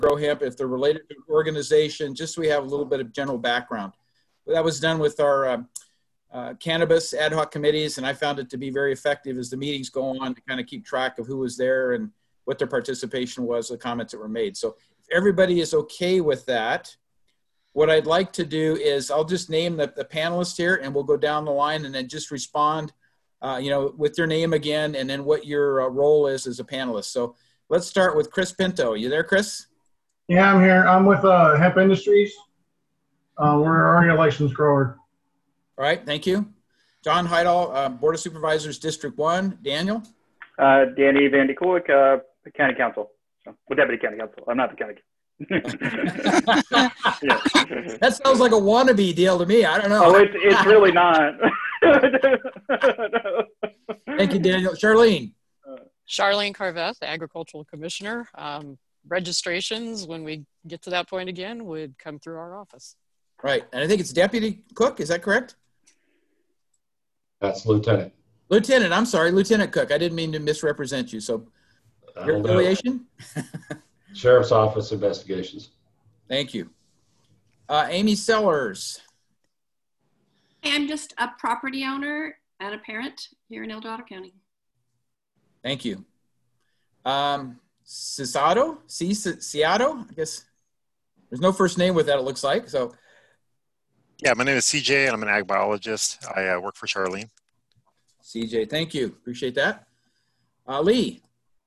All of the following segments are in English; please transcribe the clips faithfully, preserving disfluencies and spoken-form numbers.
grow hemp, if they're related to an organization, just so we have a little bit of general background. But that was done with our uh, uh, cannabis ad hoc committees, and I found it to be very effective as the meetings go on to kind of keep track of who was there and what their participation was, the comments that were made. So if everybody is okay with that, what I'd like to do is I'll just name the, the panelists here, and we'll go down the line and then just respond, uh, you know, with your name again, and then what your uh, role is as a panelist. So let's start with Chris Pinto. You there, Chris? Yeah, I'm here. I'm with uh, Hemp Industries. Uh, we're already a licensed grower. All right, thank you. John Heidel, uh, Board of Supervisors, District one. Daniel? Uh, Danny Van de Koolk, uh, County Council. So, well, Deputy County Council. I'm not the county. Yeah. That sounds like a wannabe deal to me. I don't know. Oh, it's, it's really not. Thank you, Daniel. Charlene? Charlene Carveth, Agricultural Commissioner. Um, registrations, when we get to that point again, would come through our office. Right. And I think it's Deputy Cook. Is that correct? That's Lieutenant. Lieutenant. I'm sorry. Lieutenant Cook. I didn't mean to misrepresent you. So your affiliation? Sheriff's Office Investigations. Thank you. Uh, Amy Sellers. I'm just a property owner and a parent here in El Dorado County. Thank you. Um, Cisato? Ciato? I guess there's no first name with that, it looks like. So, yeah, my name is C J and I'm an ag biologist. I uh, work for Charlene. C J, thank you. Appreciate that. Uh, Lee.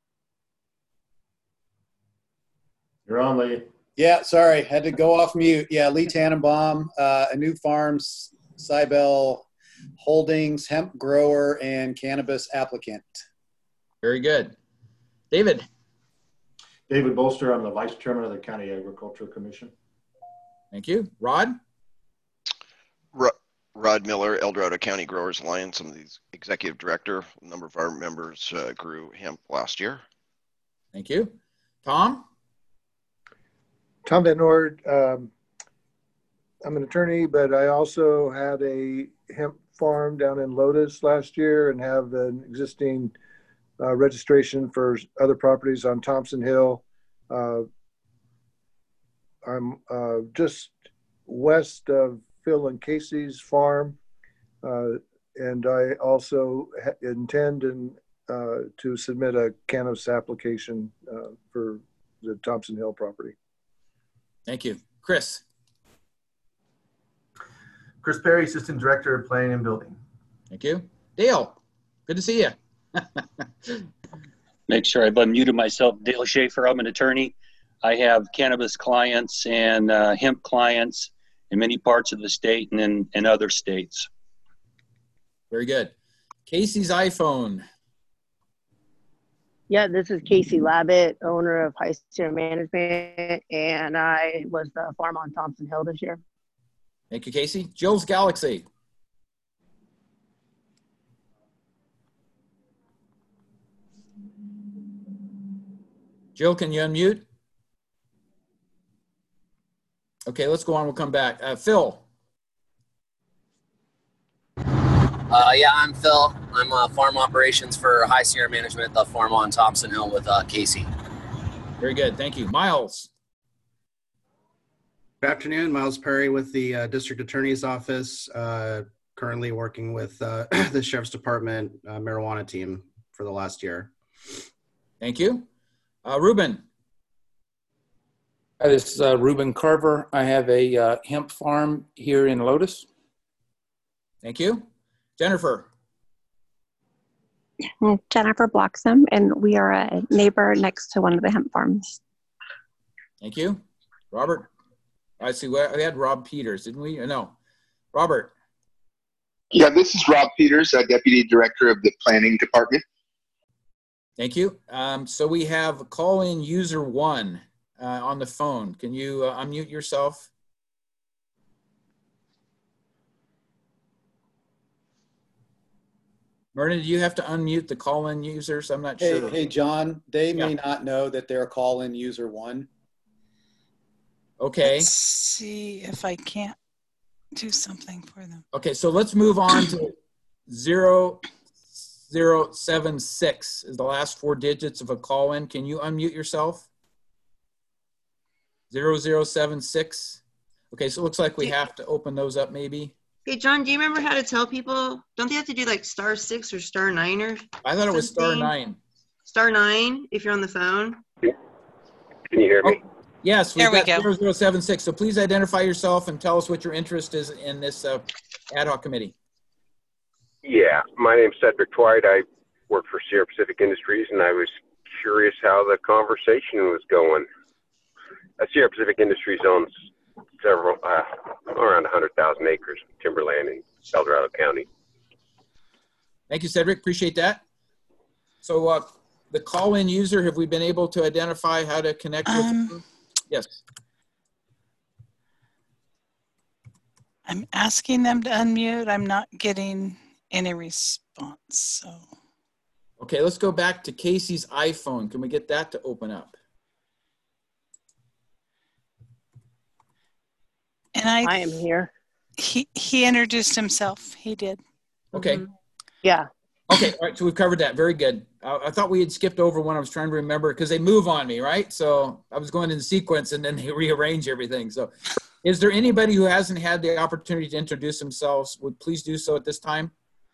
You're on, Lee. Yeah, sorry, had to go off mute. Yeah, Lee Tannenbaum, uh, A New Farms, Cybel Holdings, hemp grower, and cannabis applicant. Very good. David. David Bolster, I'm the Vice Chairman of the County Agricultural Commission. Thank you. Rod? Rod, Rod Miller, El Dorado County Growers Alliance. I'm the Executive Director. A number of our members uh, grew hemp last year. Thank you. Tom? Tom Van Nord. Um, I'm an attorney, but I also had a hemp farm down in Lotus last year and have an existing uh, registration for other properties on Thompson Hill. Uh, I'm uh, just west of Phil and Casey's farm, uh, and I also intend and, uh, to submit a cannabis application uh, for the Thompson Hill property. Thank you. Chris. Chris Perry, Assistant Director of Planning and Building. Thank you. Dale, good to see you. Make sure I've unmuted myself. Dale Schaefer, I'm an attorney. I have cannabis clients and uh, hemp clients in many parts of the state and in, in other states. Very good. Casey's iPhone. Yeah, this is Casey Labbitt, owner of High Sierra Management, and I was the farm on Thompson Hill this year. Thank you, Casey. Jill's Galaxy. Jill, can you unmute? Okay, let's go on. We'll come back. Uh, Phil. Uh, yeah, I'm Phil. I'm uh, farm operations for High Sierra Management at the farm on Thompson Hill with uh, Casey. Very good. Thank you. Miles. Good afternoon. Miles Perry with the uh, District Attorney's Office, uh, currently working with uh, the Sheriff's Department uh, marijuana team for the last year. Thank you. Uh, Ruben. Hi, this is uh, Ruben Carver. I have a uh, hemp farm here in Lotus. Thank you. Jennifer. Jennifer Bloxham, and we are a neighbor next to one of the hemp farms. Thank you. Robert. I see. We had Rob Peters, didn't we? No. Robert. Yeah, this is Rob Peters, uh, Deputy Director of the Planning Department. Thank you. Um, so we have call-in user one uh, on the phone. Can you uh, unmute yourself? Myrna, do you have to unmute the call-in users? I'm not hey, sure. Hey, John, they yeah. may not know that they're call-in user one. Okay. Let's see if I can't do something for them. Okay, so let's move on to zero zero seven six is the last four digits of a call-in. Can you unmute yourself? zero zero seven six. Okay, so it looks like we have to open those up maybe. Hey, John, do you remember how to tell people? Don't they have to do like star six or star nine or I thought it was star something? nine. Star nine if you're on the phone. Can you hear me? Oh, yes, we've There we got go. zero zero seven six. So please identify yourself and tell us what your interest is in this uh, ad hoc committee. Yeah, my name's Cedric Twite. I work for Sierra Pacific Industries, and I was curious how the conversation was going. Uh, Sierra Pacific Industries owns several, uh, around one hundred thousand acres of timberland in El Dorado County. Thank you, Cedric. Appreciate that. So uh, the call-in user, have we been able to identify how to connect with Um, them? Yes. I'm asking them to unmute. I'm not getting any response. So Okay, let's go back to Casey's iPhone. Can we get that to open up? and I I am here. he he introduced himself. He did. Okay. Yeah. Okay, all right, so we've covered that. Very good. Uh, I thought we had skipped over one. I was trying to remember because they move on me, right? So I was going in sequence and then they rearrange everything. So is there anybody who hasn't had the opportunity to introduce themselves? Would please do so at this time?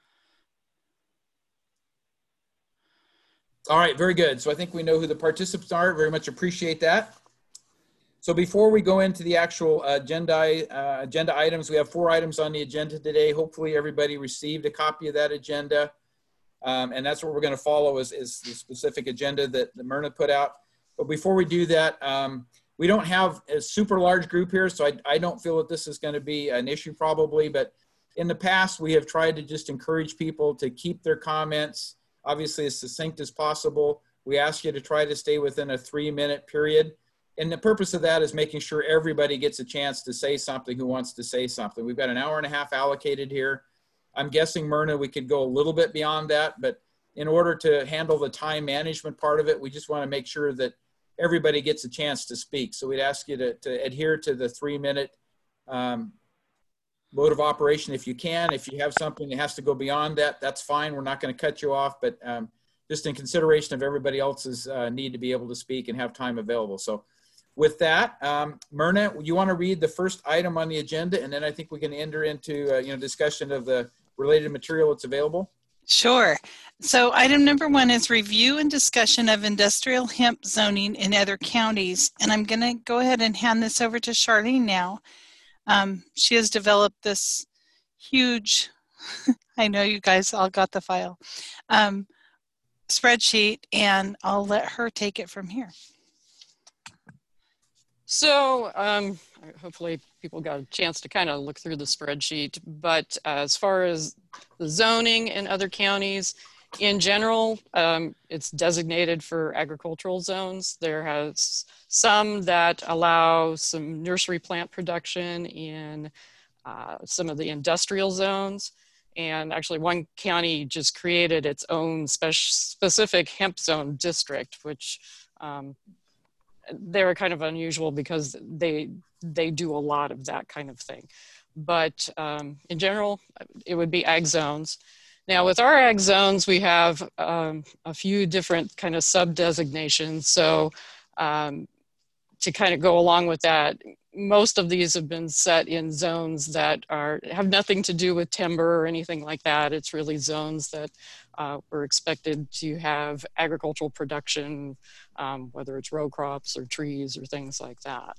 All right, very good. So I think we know who the participants are. Very much appreciate that. So before we go into the actual agenda, uh, agenda items, we have four items on the agenda today. Hopefully everybody received a copy of that agenda. Um, and that's what we're going to follow is, is the specific agenda that, that Myrna put out. But before we do that, um, we don't have a super large group here, so I, I don't feel that this is going to be an issue probably. But in the past, we have tried to just encourage people to keep their comments obviously as succinct as possible. We ask you to try to stay within a three-minute period. And the purpose of that is making sure everybody gets a chance to say something who wants to say something. We've got an hour and a half allocated here. I'm guessing, Myrna, we could go a little bit beyond that, but in order to handle the time management part of it, we just want to make sure that everybody gets a chance to speak. So we'd ask you to, to adhere to the three-minute um, mode of operation if you can. If you have something that has to go beyond that, that's fine. We're not going to cut you off, but um, just in consideration of everybody else's uh, need to be able to speak and have time available. So with that, um, Myrna, you want to read the first item on the agenda, and then I think we can enter into uh, you know discussion of the related material that's available. Sure. So item number one is review and discussion of industrial hemp zoning in other counties. And I'm going to go ahead and hand this over to Charlene now. Um, she has developed this huge, I know you guys all got the file, um, spreadsheet, and I'll let her take it from here. So um, hopefully people got a chance to kind of look through the spreadsheet, but as far as the zoning in other counties, in general, um, it's designated for agricultural zones. There has some that allow some nursery plant production in uh, some of the industrial zones. And actually one county just created its own spec specific hemp zone district, which um, they're kind of unusual because they they do a lot of that kind of thing. But um, in general, it would be ag zones. Now with our ag zones, we have um, a few different kind of sub-designations. So um, to kind of go along with that, most of these have been set in zones that are have nothing to do with timber or anything like that. It's really zones that uh, we're expected to have agricultural production, um, whether it's row crops or trees or things like that.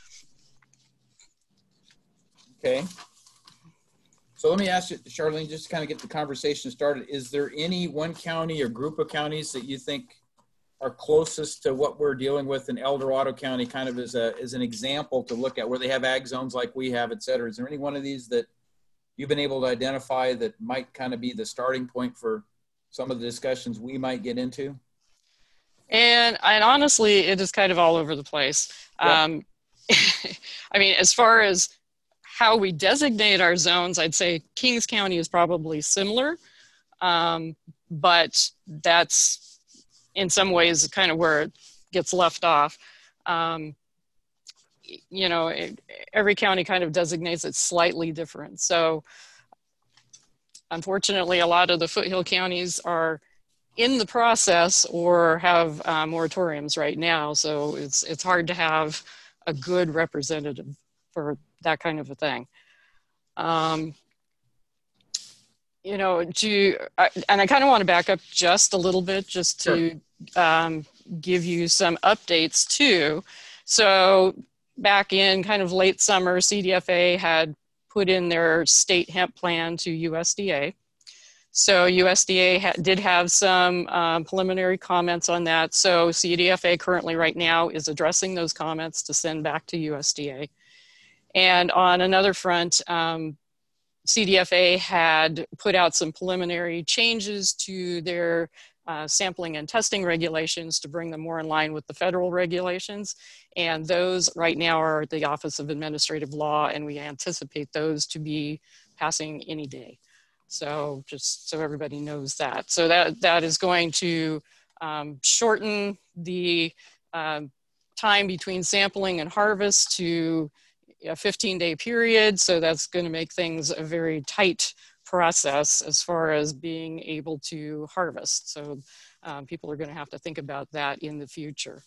Okay. So let me ask you, Charlene, just to kind of get the conversation started. Is there any one county or group of counties that you think are closest to what we're dealing with in El Dorado County, kind of as, a, as an example to look at where they have ag zones like we have, et cetera? Is there any one of these that you've been able to identify that might kind of be the starting point for some of the discussions we might get into? And, and honestly, it is kind of all over the place. Yeah. Um, I mean, as far as how we designate our zones, I'd say Kings County is probably similar, um, but that's in some ways kind of where it gets left off. Um, you know, it, every county kind of designates it slightly different. So unfortunately, a lot of the foothill counties are in the process or have uh, moratoriums right now. So it's, it's hard to have a good representative for that kind of a thing. Um, you know, to, I, and I kind of want to back up just a little bit just to sure. um, give you some updates too. So back in kind of late summer, C D F A had put in their state hemp plan to U S D A. So U S D A ha did have some um, preliminary comments on that. So C D F A currently right now is addressing those comments to send back to U S D A. And on another front, um, C D F A had put out some preliminary changes to their uh, sampling and testing regulations to bring them more in line with the federal regulations. And those right now are at the Office of Administrative Law, and we anticipate those to be passing any day. So just so everybody knows that. So that, that is going to um, shorten the um, time between sampling and harvest to a fifteen day period. So that's going to make things a very tight process as far as being able to harvest. So um, people are going to have to think about that in the future.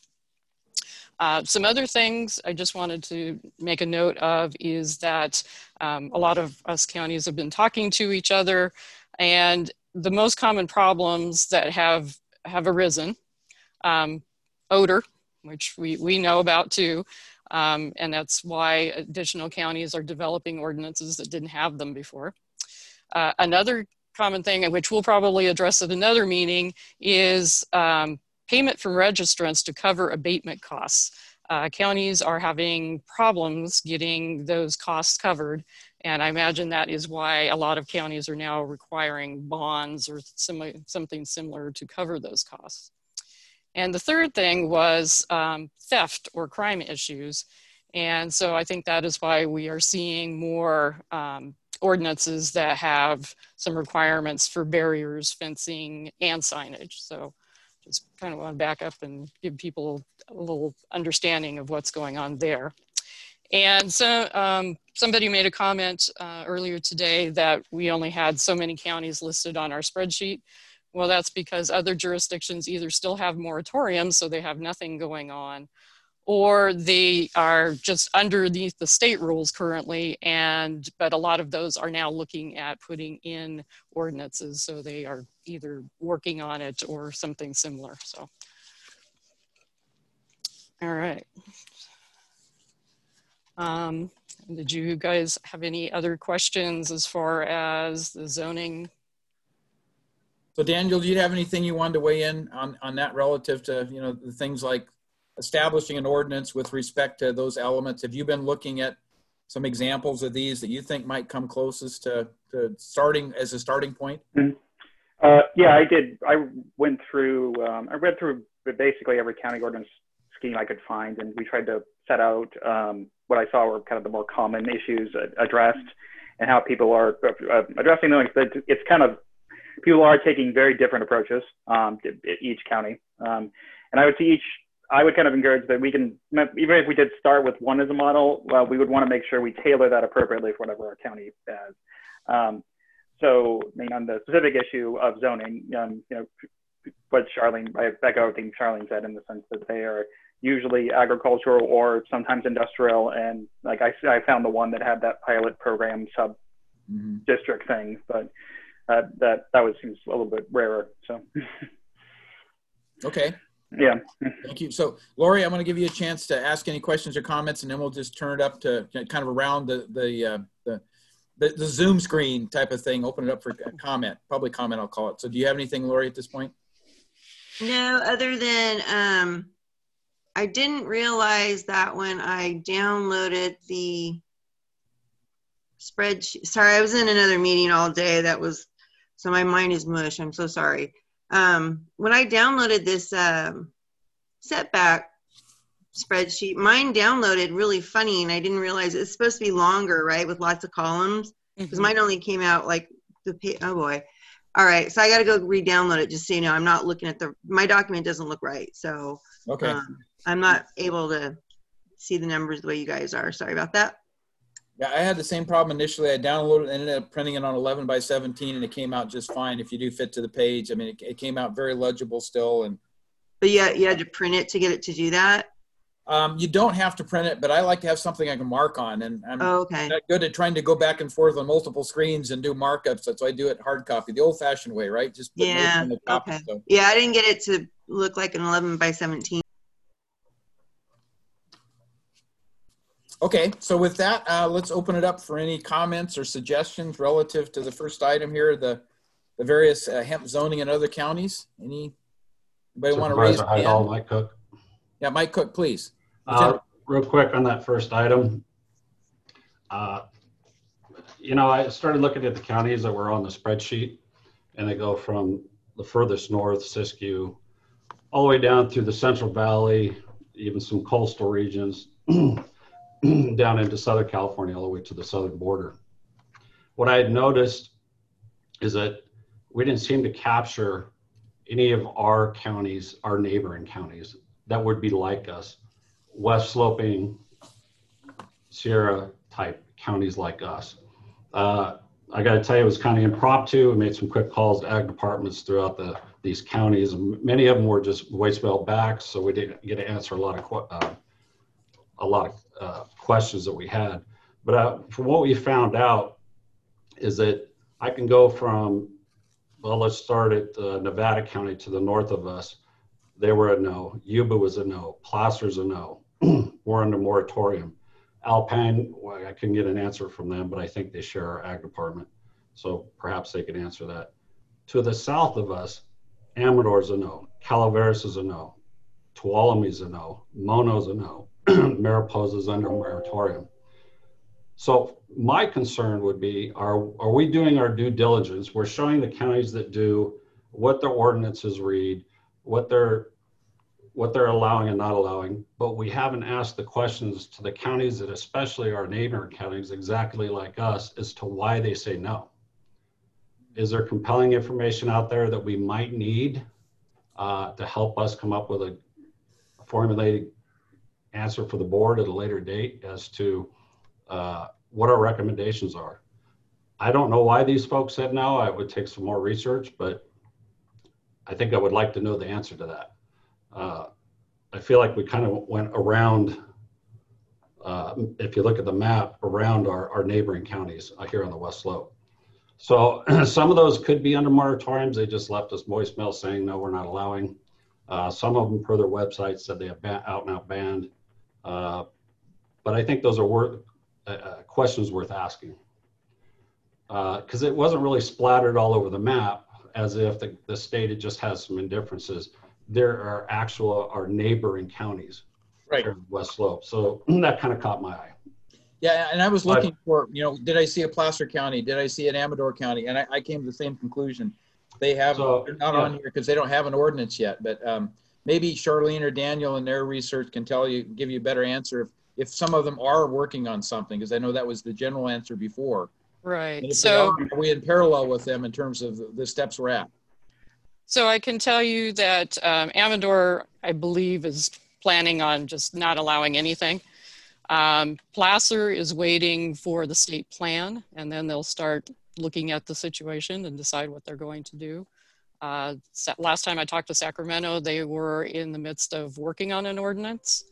Uh, some other things I just wanted to make a note of is that um, a lot of us counties have been talking to each other, and the most common problems that have, have arisen, um, odor, which we, we know about too, um, and that's why additional counties are developing ordinances that didn't have them before. Uh, another common thing, which we'll probably address at another meeting, is um, payment from registrants to cover abatement costs. Uh, counties are having problems getting those costs covered, and I imagine that is why a lot of counties are now requiring bonds or sim something similar to cover those costs. And the third thing was um, theft or crime issues, and so I think that is why we are seeing more um, ordinances that have some requirements for barriers, fencing, and signage. So just kind of want to back up and give people a little understanding of what's going on there. And so um, somebody made a comment uh, earlier today that we only had so many counties listed on our spreadsheet. Well, that's because other jurisdictions either still have moratoriums, so they have nothing going on, or they are just underneath the state rules currently, and but a lot of those are now looking at putting in ordinances, so they are either working on it or something similar. So, all right. Um, did you guys have any other questions as far as the zoning? So Daniel, do you have anything you wanted to weigh in on, on that relative to, you know, the things like establishing an ordinance with respect to those elements? Have you been looking at some examples of these that you think might come closest to, to starting as a starting point? Mm-hmm. uh, yeah, I did. I went through, um, I read through basically every county ordinance scheme I could find, and we tried to set out um, what I saw were kind of the more common issues addressed and how people are uh, addressing them. But it's kind of, people are taking very different approaches um, to each county. Um, and I would see each, I would kind of encourage that we can, even if we did start with one as a model, well, we would want to make sure we tailor that appropriately for whatever our county has. Um, so, I mean, on the specific issue of zoning, um, you know, what Charlene, I echo everything Charlene said in the sense that they are usually agricultural or sometimes industrial. And like I, I found the one that had that pilot program sub mm-hmm. district thing, but uh, that, that was seems a little bit rarer, so. Okay. Yeah. Thank you. So, Lori, I'm going to give you a chance to ask any questions or comments, and then we'll just turn it up to kind of around the the uh, the, the, the Zoom screen type of thing. Open it up for comment, public comment, I'll call it. So, do you have anything, Lori, at this point? No, other than um, I didn't realize that when I downloaded the spreadsheet. Sorry, I was in another meeting all day. That was so my mind is mush. I'm so sorry. Um, when I downloaded this um, setback spreadsheet, mine downloaded really funny, and I didn't realize it's supposed to be longer, right, with lots of columns, because mm-hmm. mine only came out like the page. Oh boy. All right, so I got to go re-download it just so you know. I'm not looking at the, my document doesn't look right, so okay. um, I'm not able to see the numbers the way you guys are. Sorry about that. Yeah, I had the same problem initially. I downloaded it and ended up printing it on eleven by seventeen, and it came out just fine if you do fit to the page. I mean, it, it came out very legible still. And But yeah, you had to print it to get it to do that? Um, you don't have to print it, but I like to have something I can mark on, and I'm Oh, okay. not good at trying to go back and forth on multiple screens and do markups. That's why I do it hard copy, the old-fashioned way, right? Just put notes Yeah. on the top. Okay. So. Yeah, I didn't get it to look like an eleven by seventeen. Okay, so with that, uh, let's open it up for any comments or suggestions relative to the first item here, the the various uh, hemp zoning in other counties. Any anybody want to raise a hand? Hydal, Mike Cook. Yeah, Mike Cook, please. Uh, real quick on that first item. Uh, you know, I started looking at the counties that were on the spreadsheet, and they go from the furthest north, Siskiyou, all the way down through the Central Valley, even some coastal regions, down into Southern California, all the way to the southern border. What I had noticed is that we didn't seem to capture any of our counties, our neighboring counties, that would be like us. West sloping, Sierra type counties like us. Uh, I got to tell you, it was kind of impromptu. We made some quick calls to ag departments throughout the these counties. Many of them were just voicemail backs, so we didn't get to answer a lot of uh, a lot of uh, questions that we had. But uh, from what we found out is that I can go from, well, let's start at uh, Nevada County to the north of us. They were a no. Yuba was a no. Placer's a no. We're under moratorium. Alpine, well, I couldn't get an answer from them, but I think they share our ag department. So perhaps they could answer that. To the south of us, Amador's a no. Calaveras is a no. Tuolumne's a no. Mono's a no. Mariposa's under moratorium. So my concern would be, are, are we doing our due diligence? We're showing the counties that do what their ordinances read, what they're what they're allowing and not allowing, but we haven't asked the questions to the counties that especially our neighboring counties exactly like us as to why they say no. Is there compelling information out there that we might need uh, to help us come up with a formulated answer for the board at a later date as to uh, what our recommendations are? I don't know why these folks said no. I would take some more research, but I think I would like to know the answer to that. Uh, I feel like we kind of went around, uh, if you look at the map, around our, our neighboring counties uh, here on the West Slope. So some of those could be under moratoriums. They just left us voicemail saying, no, we're not allowing. Uh, some of them per their website said they have ban- out and out banned. Uh, but I think those are worth, uh, questions worth asking. Because uh, it wasn't really splattered all over the map as if the, the state had just has some indifferences. There are actual, our neighboring counties, right? West Slope. So that kind of caught my eye. Yeah, and I was looking but, for, you know, did I see a Placer County? Did I see an Amador County? And I, I came to the same conclusion. They have, so, they're not yeah. on here because they don't have an ordinance yet. But um, maybe Charlene or Daniel in their research can tell you, give you a better answer if, if some of them are working on something, because I know that was the general answer before. Right. So are, are we in parallel with them in terms of the steps we're at? So I can tell you that um, Amador, I believe, is planning on just not allowing anything. Um, Placer is waiting for the state plan, and then they'll start looking at the situation and decide what they're going to do. Uh, last time I talked to Sacramento, they were in the midst of working on an ordinance.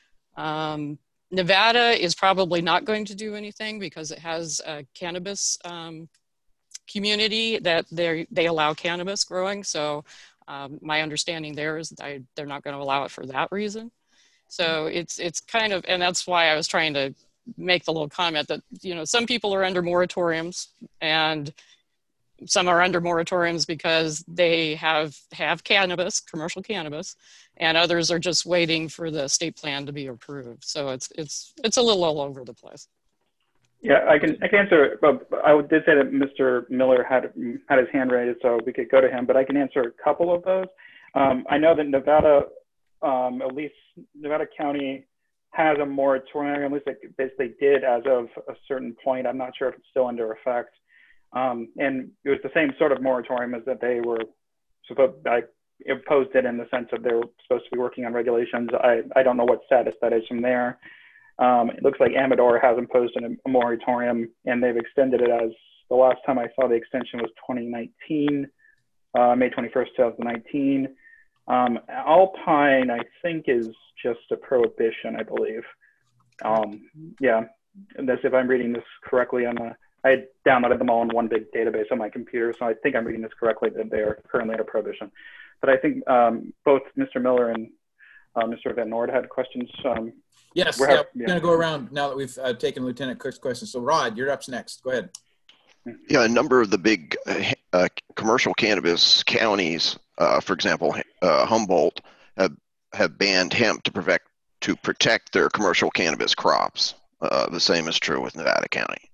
Um, Nevada is probably not going to do anything because it has a cannabis um, community that they they allow cannabis growing. So um, my understanding there is that I, they're not going to allow it for that reason. So it's it's kind of, and that's why I was trying to make the little comment that, you know, some people are under moratoriums and some are under moratoriums because they have have cannabis, commercial cannabis, and others are just waiting for the state plan to be approved. So it's it's it's a little all over the place. Yeah, I can I can answer. I did say that Mister Miller had had his hand raised, so we could go to him. But I can answer a couple of those. Um, I know that Nevada, um, at least Nevada County, has a moratorium. At least it basically did as of a certain point. I'm not sure if it's still under effect. Um, and it was the same sort of moratorium as that they were supposed. I imposed it in the sense that they were supposed to be working on regulations. I I don't know what status that is from there. Um, it looks like Amador has imposed an, a moratorium, and they've extended it as the last time I saw the extension was twenty nineteen, uh, May twenty-first, twenty nineteen. Um, Alpine, I think, is just a prohibition, I believe. Um, yeah, and that's if I'm reading this correctly. On a, I had downloaded them all in one big database on my computer, so I think I'm reading this correctly, that they are currently at a prohibition. But I think um, both Mister Miller and uh, Mister Van Noord had questions. Um, yes, we're, yeah, have, we're yeah. going to go around now that we've uh, taken Lieutenant Cook's question. So Rod, you're up next. Go ahead. Yeah, a number of the big uh, uh, commercial cannabis counties, uh, for example, uh, Humboldt, have, have banned hemp to protect to protect their commercial cannabis crops. Uh, the same is true with Nevada County.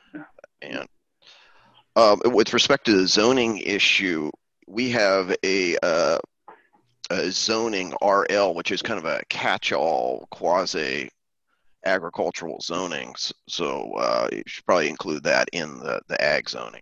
And uh, with respect to the zoning issue, we have a, uh, a zoning R L, which is kind of a catch-all quasi agricultural zonings, so uh, you should probably include that in the, the ag zoning.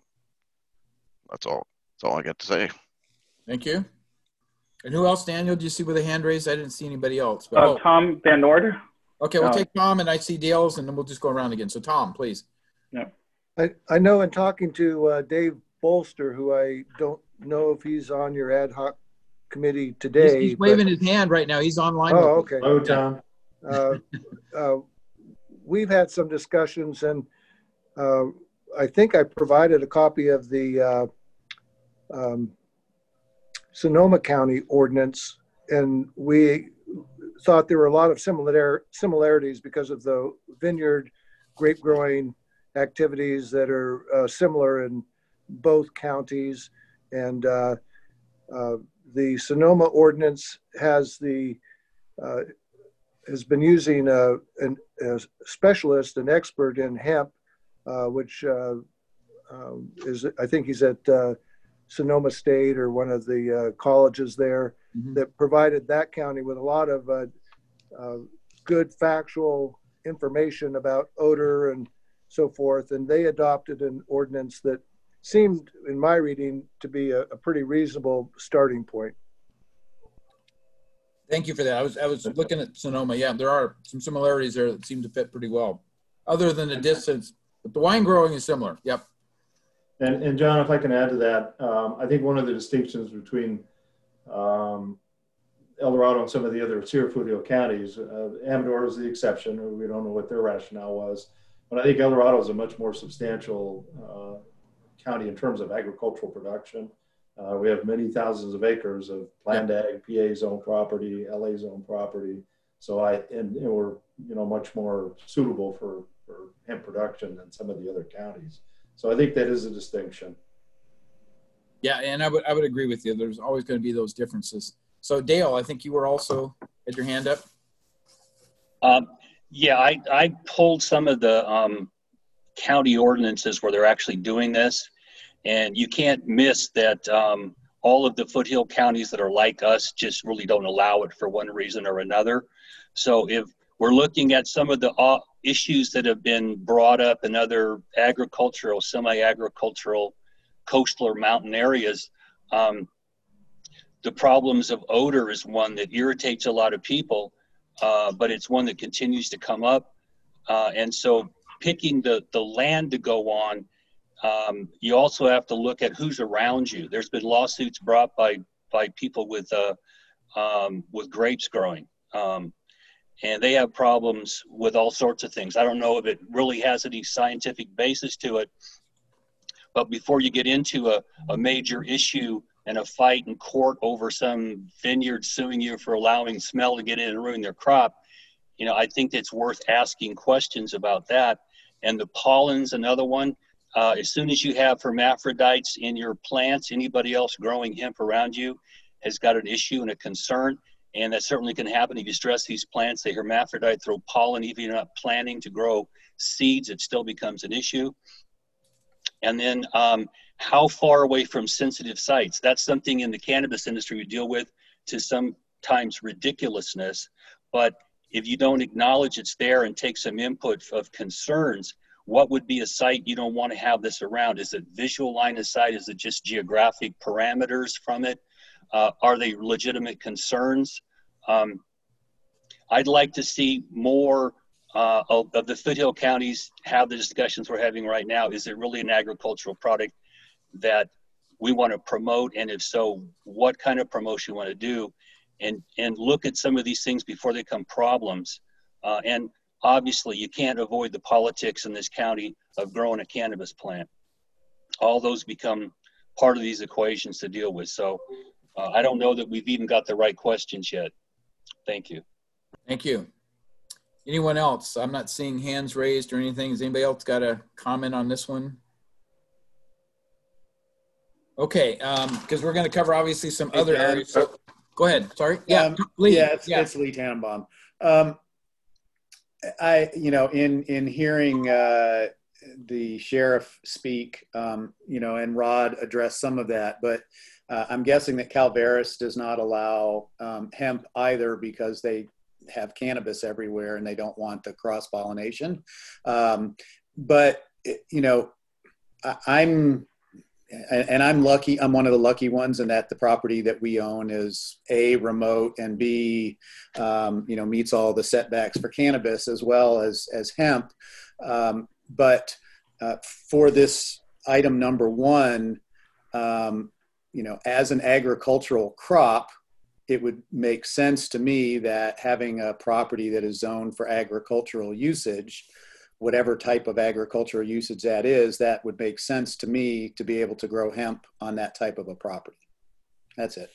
That's all. That's all I got to say. Thank you. And who else, Daniel? Do you see with a hand raised? I didn't see anybody else. But, uh, oh. Tom Van Noord. Okay, we'll uh, take Tom, and I see Dale's, and then we'll just go around again. So Tom, please. Yeah. I, I know in talking to uh, Dave Bolster, who I don't know if he's on your ad hoc committee today. He's, he's waving his hand right now. He's online. Oh, okay. Hello, Tom. Uh, uh, we've had some discussions, and uh, I think I provided a copy of the uh, um, Sonoma County ordinance, and we thought there were a lot of similar similarities because of the vineyard grape growing activities that are uh, similar in both counties. And uh, uh, the Sonoma ordinance has the uh, has been using a, an, a specialist, an expert in hemp, uh, which uh, uh, is, I think he's at uh, Sonoma State or one of the uh, colleges there, mm-hmm. that provided that county with a lot of uh, uh, good factual information about odor and so forth. And they adopted an ordinance that seemed, in my reading, to be a, a pretty reasonable starting point. Thank you for that. I was I was looking at Sonoma. Yeah, there are some similarities there that seem to fit pretty well, other than the distance. But the wine growing is similar. Yep. And, and John, if I can add to that, um, I think one of the distinctions between um, El Dorado and some of the other Sierra Foothill counties, uh, Amador is the exception, or we don't know what their rationale was. But I think El Dorado is a much more substantial uh, county in terms of agricultural production. Uh, we have many thousands of acres of planned ag, P A zone property, L A zone property. So I, and you know, we're, you know, much more suitable for, for hemp production than some of the other counties. So I think that is a distinction. Yeah, and I would I would agree with you. There's always going to be those differences. So Dale, I think you were also had your hand up. Um, yeah, I, I pulled some of the um, county ordinances where they're actually doing this. And you can't miss that um, all of the foothill counties that are like us just really don't allow it for one reason or another. So if we're looking at some of the uh, issues that have been brought up in other agricultural, semi-agricultural, coastal or mountain areas, um, the problems of odor is one that irritates a lot of people, uh, but it's one that continues to come up. Uh, and so picking the, the land to go on, Um, you also have to look at who's around you. There's been lawsuits brought by by people with uh, um, with grapes growing, um, and they have problems with all sorts of things. I don't know if it really has any scientific basis to it, but before you get into a, a major issue and a fight in court over some vineyard suing you for allowing smell to get in and ruin their crop, you know, I think it's worth asking questions about that. And the pollen's another one. Uh, as soon as you have hermaphrodites in your plants, anybody else growing hemp around you has got an issue and a concern. And that certainly can happen if you stress these plants. The hermaphrodite throw pollen, even if you're not planning to grow seeds, it still becomes an issue. And then um, how far away from sensitive sites? That's something in the cannabis industry we deal with to sometimes ridiculousness. But if you don't acknowledge it's there and take some input of concerns, what would be a site you don't want to have this around? Is it visual line of sight? Is it just geographic parameters from it? Uh, are they legitimate concerns? Um, I'd like to see more uh, of, of the foothill counties have the discussions we're having right now. Is it really an agricultural product that we want to promote? And if so, what kind of promotion we want to do? and, and look at some of these things before they become problems. Uh, and obviously you can't avoid the politics in this county of growing a cannabis plant. All those become part of these equations to deal with. So uh, I don't know that we've even got the right questions yet. Thank you. Thank you. Anyone else? I'm not seeing hands raised or anything. Has anybody else got a comment on this one? Okay, because um, we're going to cover obviously some Hey, other John. areas. So go ahead. Sorry. Yeah, Um, Lee. yeah, it's, yeah. it's Lee Tannenbaum. Um, I, you know, in in hearing uh, the sheriff speak, um, you know, and Rod address some of that, but uh, I'm guessing that Calveras does not allow um, hemp either because they have cannabis everywhere and they don't want the cross pollination. Um, but you know, I, I'm. And I'm lucky, I'm one of the lucky ones in that the property that we own is A, remote, and B, um, you know, meets all the setbacks for cannabis as well as, as hemp. Um, but uh, for this item number one, um, you know, as an agricultural crop, it would make sense to me that having a property that is zoned for agricultural usage, whatever type of agricultural usage that is, that would make sense to me to be able to grow hemp on that type of a property. That's it.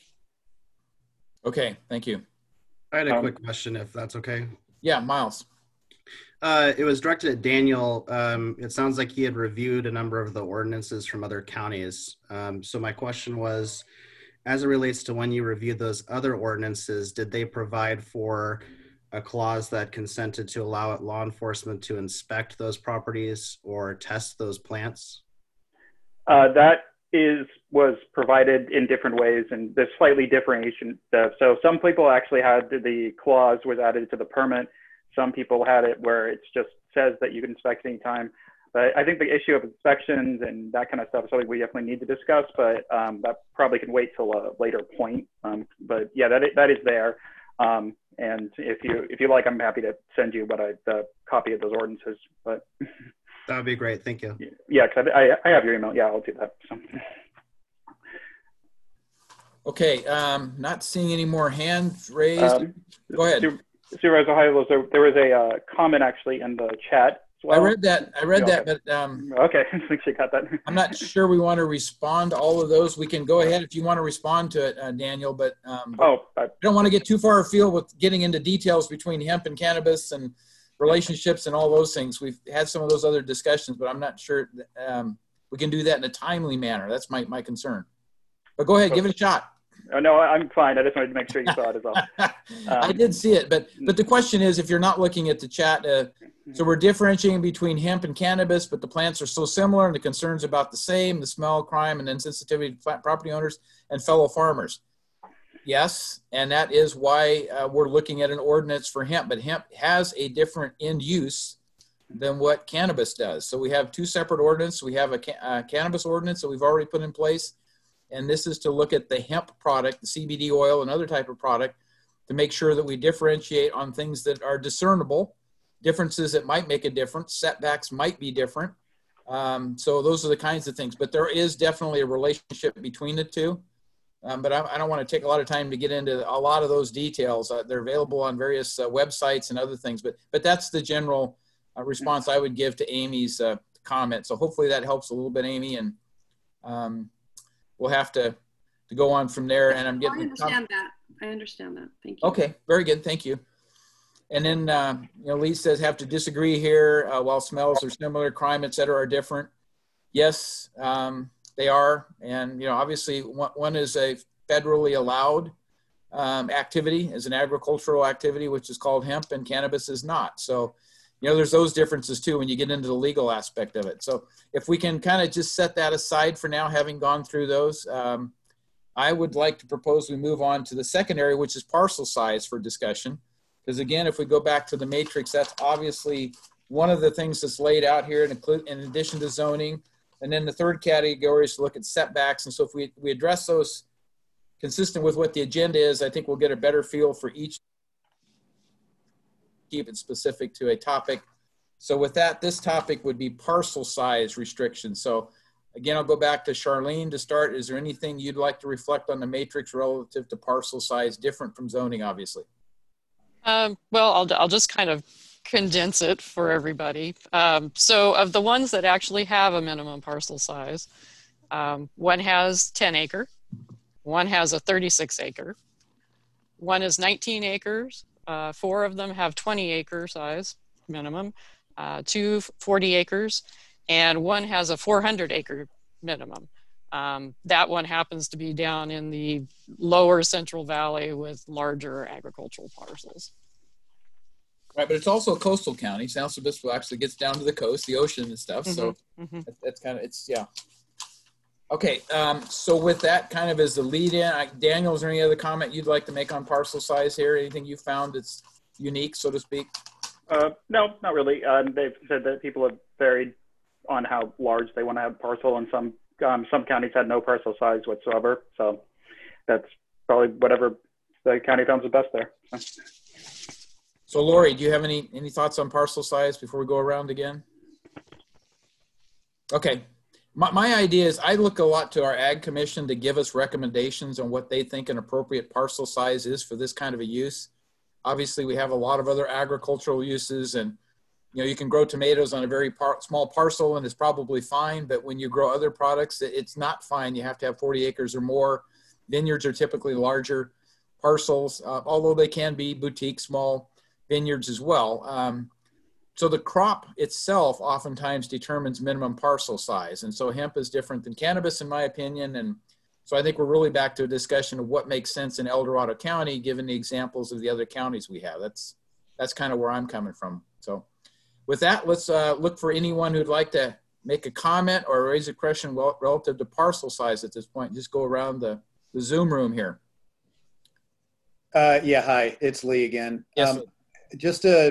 Okay, thank you. I had a Um, quick question, if that's okay. Yeah, Miles. Uh, it was directed at Daniel. Um, it sounds like he had reviewed a number of the ordinances from other counties. Um, so my question was, as it relates to when you reviewed those other ordinances, did they provide for a clause that consented to allow law enforcement to inspect those properties or test those plants? Uh, that is was provided in different ways, and there's slightly differentiation. Uh, so some people actually had the clause was added to the permit. Some people had it where it just says that you can inspect anytime. But I think the issue of inspections and that kind of stuff is something we definitely need to discuss, but um, that probably can wait till a later point. Um, but yeah, that is, that is there. Um, and if you if you like, I'm happy to send you what I the copy of those ordinances. But that would be great. Thank you. Yeah, because I, I have your email. Yeah, I'll do that. So. Okay, um, not seeing any more hands raised. Um, Go ahead. Supervisor Ohio, there, there was a uh, comment actually in the chat. Well, I read that. I read yeah, that, but um, okay, make sure you got that. I'm not sure we want to respond to all of those. We can go ahead if you want to respond to it, uh, Daniel. But um, oh, I, I don't want to get too far afield with getting into details between hemp and cannabis and relationships and all those things. We've had some of those other discussions, but I'm not sure that, um, we can do that in a timely manner. That's my my concern. But go ahead, give it a shot. Oh, no, I'm fine. I just wanted to make sure you saw it as well. Um, I did see it, but but the question is, if you're not looking at the chat, uh, so we're differentiating between hemp and cannabis, but the plants are so similar and the concerns about the same, the smell, crime, and then sensitivity to plant property owners and fellow farmers. Yes, and that is why uh, we're looking at an ordinance for hemp, but hemp has a different end use than what cannabis does. So we have two separate ordinances. We have a ca uh, cannabis ordinance that we've already put in place, and this is to look at the hemp product, the C B D oil and other type of product, to make sure that we differentiate on things that are discernible, differences that might make a difference, setbacks might be different. Um, so those are the kinds of things, but there is definitely a relationship between the two. Um, but I, I don't want to take a lot of time to get into a lot of those details. Uh, they're available on various uh, websites and other things, but but that's the general uh, response I would give to Amy's uh, comment. So hopefully that helps a little bit, Amy, and um, we'll have to, to go on from there. And I'm getting. I understand that. I understand that. Thank you. Okay, very good. Thank you. And then, uh, you know, Lee says have to disagree here. Uh, while smells are similar, crime, et cetera, are different. Yes, um, they are. And, you know, obviously one, one is a federally allowed um, activity, as an agricultural activity, which is called hemp, and cannabis is not. So, you know, there's those differences too when you get into the legal aspect of it. So if we can kind of just set that aside for now, having gone through those, um, I would like to propose we move on to the second area, which is parcel size for discussion. Because again, if we go back to the matrix, that's obviously one of the things that's laid out here, in, in addition to zoning. And then the third category is to look at setbacks. And so if we, we address those consistent with what the agenda is, I think we'll get a better feel for each, keep it specific to a topic. So with that, this topic would be parcel size restrictions. So Again, I'll go back to Charlene to start. Is there anything you'd like to reflect on the matrix relative to parcel size, different from zoning, obviously? Um, well, I'll, I'll just kind of condense it for everybody. Um, so of the ones that actually have a minimum parcel size, um, one has ten acre, one has a thirty-six acre, one is nineteen acres, uh, four of them have twenty acre size minimum, uh, two forty acres, and one has a four hundred acre minimum. Um, that one happens to be down in the lower Central Valley with larger agricultural parcels. Right, but it's also a coastal county. San Luis Obispo actually gets down to the coast, the ocean and stuff. Mm-hmm, so mm-hmm. that, that's kind of, it's, yeah. Okay, um, so with that kind of as the lead in, I, Daniel, is there any other comment you'd like to make on parcel size here? Anything you found that's unique, so to speak? Uh, no, not really. Um, they've said that people have varied on how large they want to have parcel, and some um, some counties had no parcel size whatsoever. So that's probably whatever the county found the best there. So Lori, do you have any any thoughts on parcel size before we go around again? Okay, my, my idea is I look a lot to our Ag Commission to give us recommendations on what they think an appropriate parcel size is for this kind of a use. Obviously, we have a lot of other agricultural uses, and you know, you can grow tomatoes on a very par small parcel and it's probably fine, but when you grow other products, it's not fine. You have to have forty acres or more. Vineyards are typically larger parcels, uh, although they can be boutique, small vineyards as well. Um, so the crop itself oftentimes determines minimum parcel size. And so hemp is different than cannabis, in my opinion. And so I think we're really back to a discussion of what makes sense in El Dorado County, given the examples of the other counties we have. That's, that's kind of where I'm coming from. So with that, let's uh, look for anyone who'd like to make a comment or raise a question relative to parcel size at this point. Just go around the, the Zoom room here. Uh, yeah, hi, it's Lee again. Yes. Um, just a,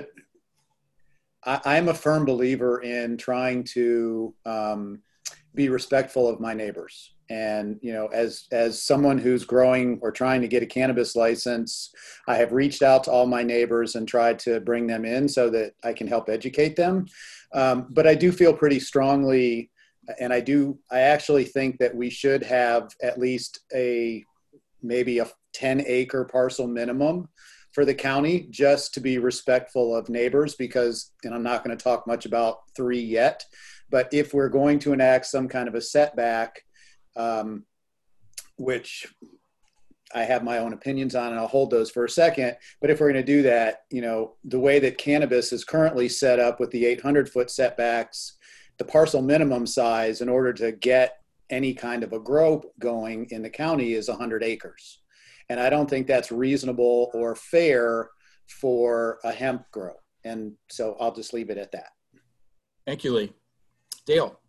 I, I'm a firm believer in trying to um, be respectful of my neighbors. And, you know, as, as someone who's growing or trying to get a cannabis license, I have reached out to all my neighbors and tried to bring them in so that I can help educate them. Um, but I do feel pretty strongly, and I do, I actually think that we should have at least a, maybe a ten acre parcel minimum for the county, just to be respectful of neighbors, because, and I'm not going to talk much about three yet, but if we're going to enact some kind of a setback, Um, which I have my own opinions on, and I'll hold those for a second. But if we're going to do that, you know, the way that cannabis is currently set up with the eight hundred foot setbacks, the parcel minimum size in order to get any kind of a grow going in the county is one hundred acres. And I don't think that's reasonable or fair for a hemp grow. And so I'll just leave it at that. Thank you, Lee. Dale.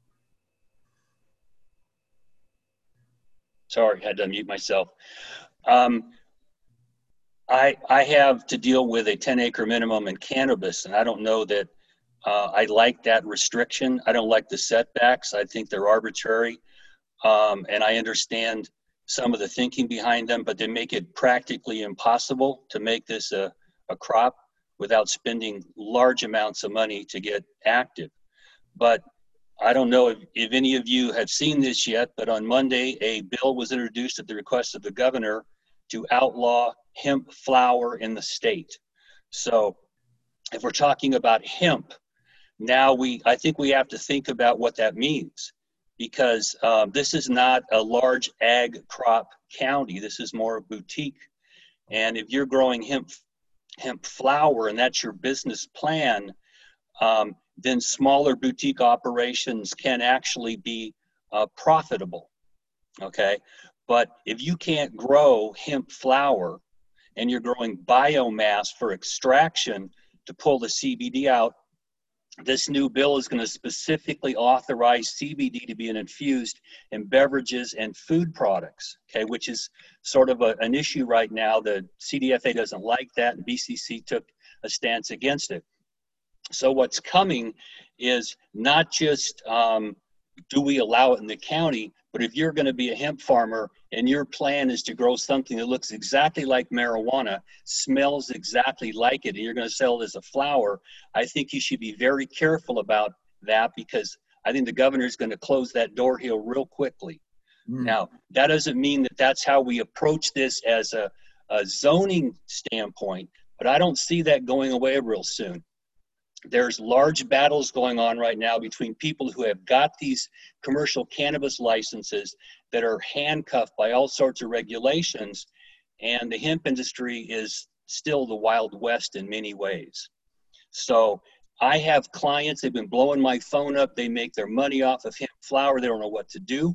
Sorry, I had to unmute myself. Um, I, I have to deal with a ten acre minimum in cannabis, and I don't know that uh, I like that restriction. I don't like the setbacks. I think they're arbitrary. Um, and I understand some of the thinking behind them, but they make it practically impossible to make this a, a crop without spending large amounts of money to get active. But I don't know if, if any of you have seen this yet, but on Monday, a bill was introduced at the request of the governor to outlaw hemp flower in the state. So if we're talking about hemp, now we, I think we have to think about what that means, because um, this is not a large ag crop county. This is more boutique. And if you're growing hemp, hemp flower and that's your business plan, um, then smaller boutique operations can actually be uh, profitable, okay? But if you can't grow hemp flower and you're growing biomass for extraction to pull the C B D out, this new bill is going to specifically authorize C B D to be infused in beverages and food products, okay, which is sort of a, an issue right now. The C D F A doesn't like that, and B C C took a stance against it. So what's coming is not just um, do we allow it in the county, but if you're going to be a hemp farmer and your plan is to grow something that looks exactly like marijuana, smells exactly like it, and you're going to sell it as a flower, I think you should be very careful about that, because I think the governor is going to close that door here real quickly. Mm. Now, that doesn't mean that that's how we approach this as a, a zoning standpoint, but I don't see that going away real soon. There's large battles going on right now between people who have got these commercial cannabis licenses that are handcuffed by all sorts of regulations, and the hemp industry is still the Wild West in many ways. So I have clients, they've been blowing my phone up, they make their money off of hemp flower, they don't know what to do.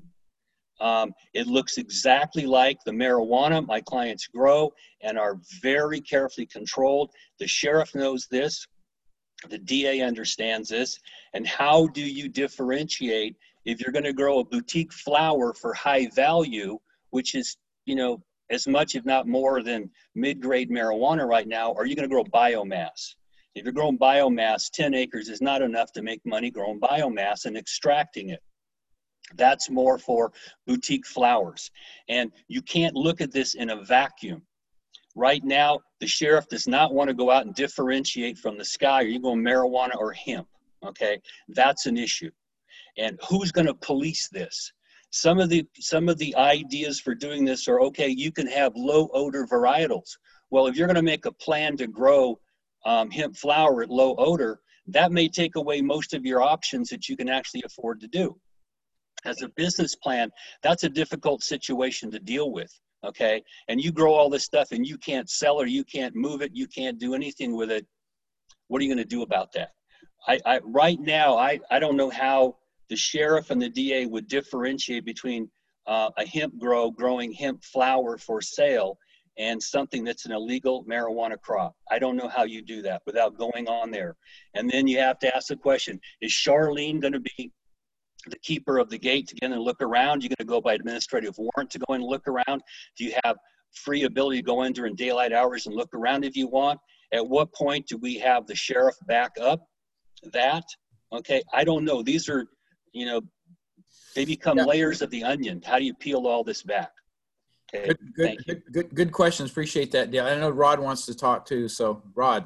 Um, it looks exactly like the marijuana my clients grow and are very carefully controlled. The sheriff knows this. The D A understands this. And how do you differentiate if you're going to grow a boutique flower for high value, which is, you know, as much, if not more than mid-grade marijuana right now, are you going to grow biomass? If you're growing biomass, ten acres is not enough to make money growing biomass and extracting it. That's more for boutique flowers. And you can't look at this in a vacuum. Right now, the sheriff does not want to go out and differentiate from the sky. Are you going marijuana or hemp? Okay, that's an issue. And who's going to police this? Some of the some of the ideas for doing this are, okay, you can have low odor varietals. Well, if you're going to make a plan to grow um, hemp flower at low odor, that may take away most of your options that you can actually afford to do. As a business plan, that's a difficult situation to deal with. Okay, and you grow all this stuff and you can't sell or you can't move it, you can't do anything with it. What are you going to do about that? I, I right now, I, I don't know how the sheriff and the D A would differentiate between uh, a hemp grow growing hemp flower for sale and something that's an illegal marijuana crop. I don't know how you do that without going on there. And then you have to ask the question, is Charlene going to be the keeper of the gate to get in and look around? You're going to go by administrative warrant to go in and look around? Do you have free ability to go in during daylight hours and look around if you want? At what point do we have the sheriff back up that? Okay, I don't know. These are, you know, they become yeah. layers of the onion. How do you peel all this back? Okay, good, good, thank you. Good, good, good questions. Appreciate that, Dale. I know Rod wants to talk too. So, Rod.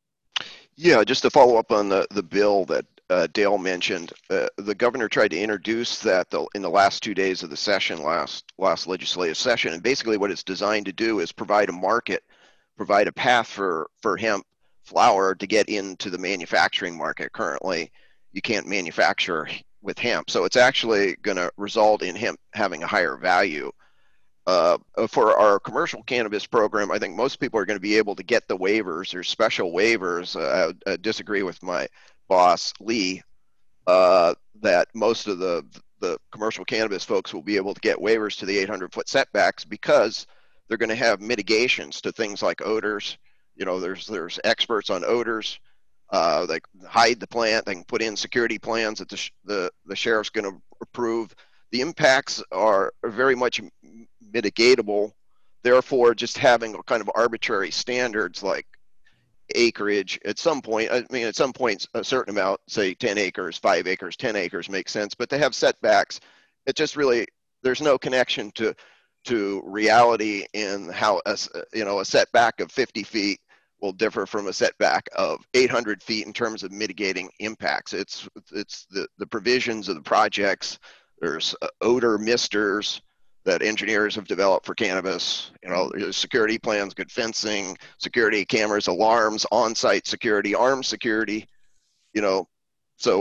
Yeah, just to follow up on the, the bill that Uh, Dale mentioned, uh, the governor tried to introduce that the, in the last two days of the session, last last legislative session, and basically what it's designed to do is provide a market, provide a path for for hemp flower to get into the manufacturing market. Currently, you can't manufacture with hemp, so it's actually going to result in hemp having a higher value. Uh, for our commercial cannabis program, I think most people are going to be able to get the waivers. There's special waivers. Uh, I, I disagree with my boss Lee uh, that most of the the commercial cannabis folks will be able to get waivers to the eight hundred foot setbacks because they're going to have mitigations to things like odors. You know, there's there's experts on odors. Uh, they hide the plant. They can put in security plans that the sh the, the sheriff's going to approve. The impacts are very much mitigatable. Therefore, just having a kind of arbitrary standards like acreage at some point, I mean, at some point, a certain amount, say ten acres, five acres, ten acres makes sense, but to have setbacks, it just really, there's no connection to, to reality in how, a, you know, a setback of fifty feet will differ from a setback of eight hundred feet in terms of mitigating impacts. It's, it's the, the provisions of the projects. There's uh, odor misters that engineers have developed for cannabis, you know, security plans, good fencing, security cameras, alarms, on-site security, armed security, you know, so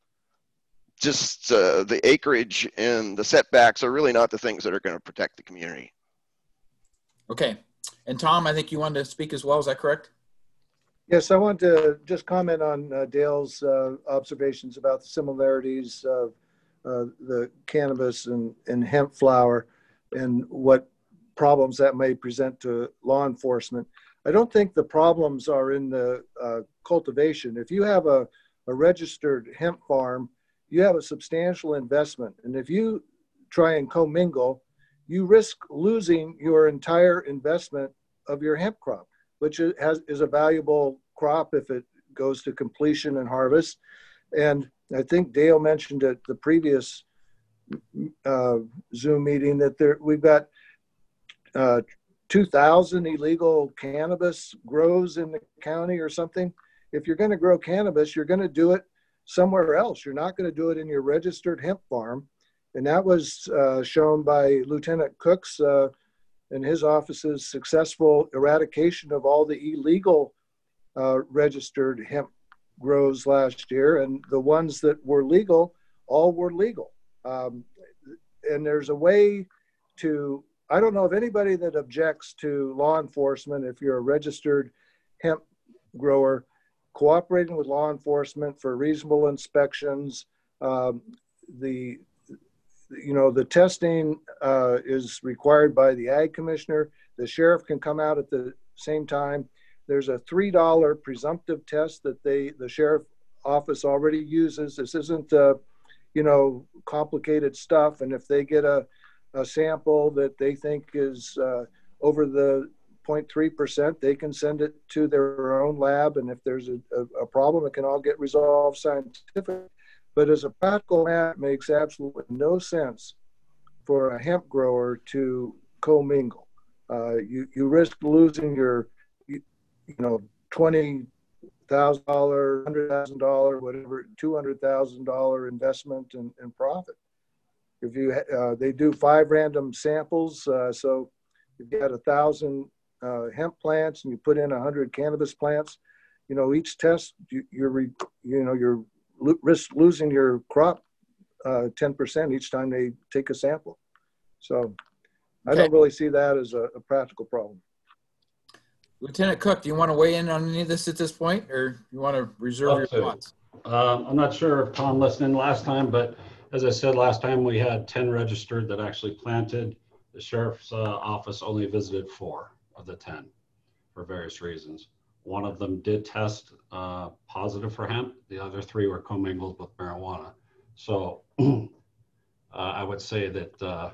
just uh, the acreage and the setbacks are really not the things that are going to protect the community. Okay. And Tom, I think you wanted to speak as well. Is that correct? Yes, I want to just comment on uh, Dale's uh, observations about the similarities of Uh, the cannabis and, and hemp flower and what problems that may present to law enforcement. I don't think the problems are in the uh, cultivation. If you have a, a registered hemp farm, you have a substantial investment. And if you try and commingle, you risk losing your entire investment of your hemp crop, which has, is a valuable crop if it goes to completion and harvest. And I think Dale mentioned at the previous uh, Zoom meeting that there we've got uh, two thousand illegal cannabis grows in the county or something. If you're going to grow cannabis, you're going to do it somewhere else. You're not going to do it in your registered hemp farm. And that was uh, shown by Lieutenant Cook's uh, and his office's successful eradication of all the illegal uh, registered hemp grows last year. And the ones that were legal, all were legal. Um, and there's a way to, I don't know of anybody that objects to law enforcement if you're a registered hemp grower, cooperating with law enforcement for reasonable inspections. Um, the, you know, the testing uh, is required by the ag commissioner. The sheriff can come out at the same time. There's a three dollar presumptive test that they, the sheriff office already uses. This isn't, uh, you know, complicated stuff. And if they get a, a sample that they think is uh, over the zero point three percent, they can send it to their own lab. And if there's a, a, a problem, it can all get resolved scientifically. But as a practical matter, it makes absolutely no sense for a hemp grower to commingle. Uh, you, you risk losing your, you, you know, twenty thousand dollars, one hundred thousand dollars, whatever, two hundred thousand dollars investment in, in profit. If you, uh, they do five random samples. Uh, so you've got a thousand uh, hemp plants and you put in a hundred cannabis plants, you know, each test, you, you're, re, you know, you're risk losing your crop uh, ten percent each time they take a sample. So I Okay. don't really see that as a, a practical problem. Lieutenant Cook, do you want to weigh in on any of this at this point, or you want to reserve Up your to. thoughts? Um, I'm not sure if Tom listened last time, but as I said last time, we had ten registered that actually planted. The sheriff's uh, office only visited four of the ten for various reasons. One of them did test uh, positive for hemp. The other three were commingled with marijuana. So uh, I would say that uh,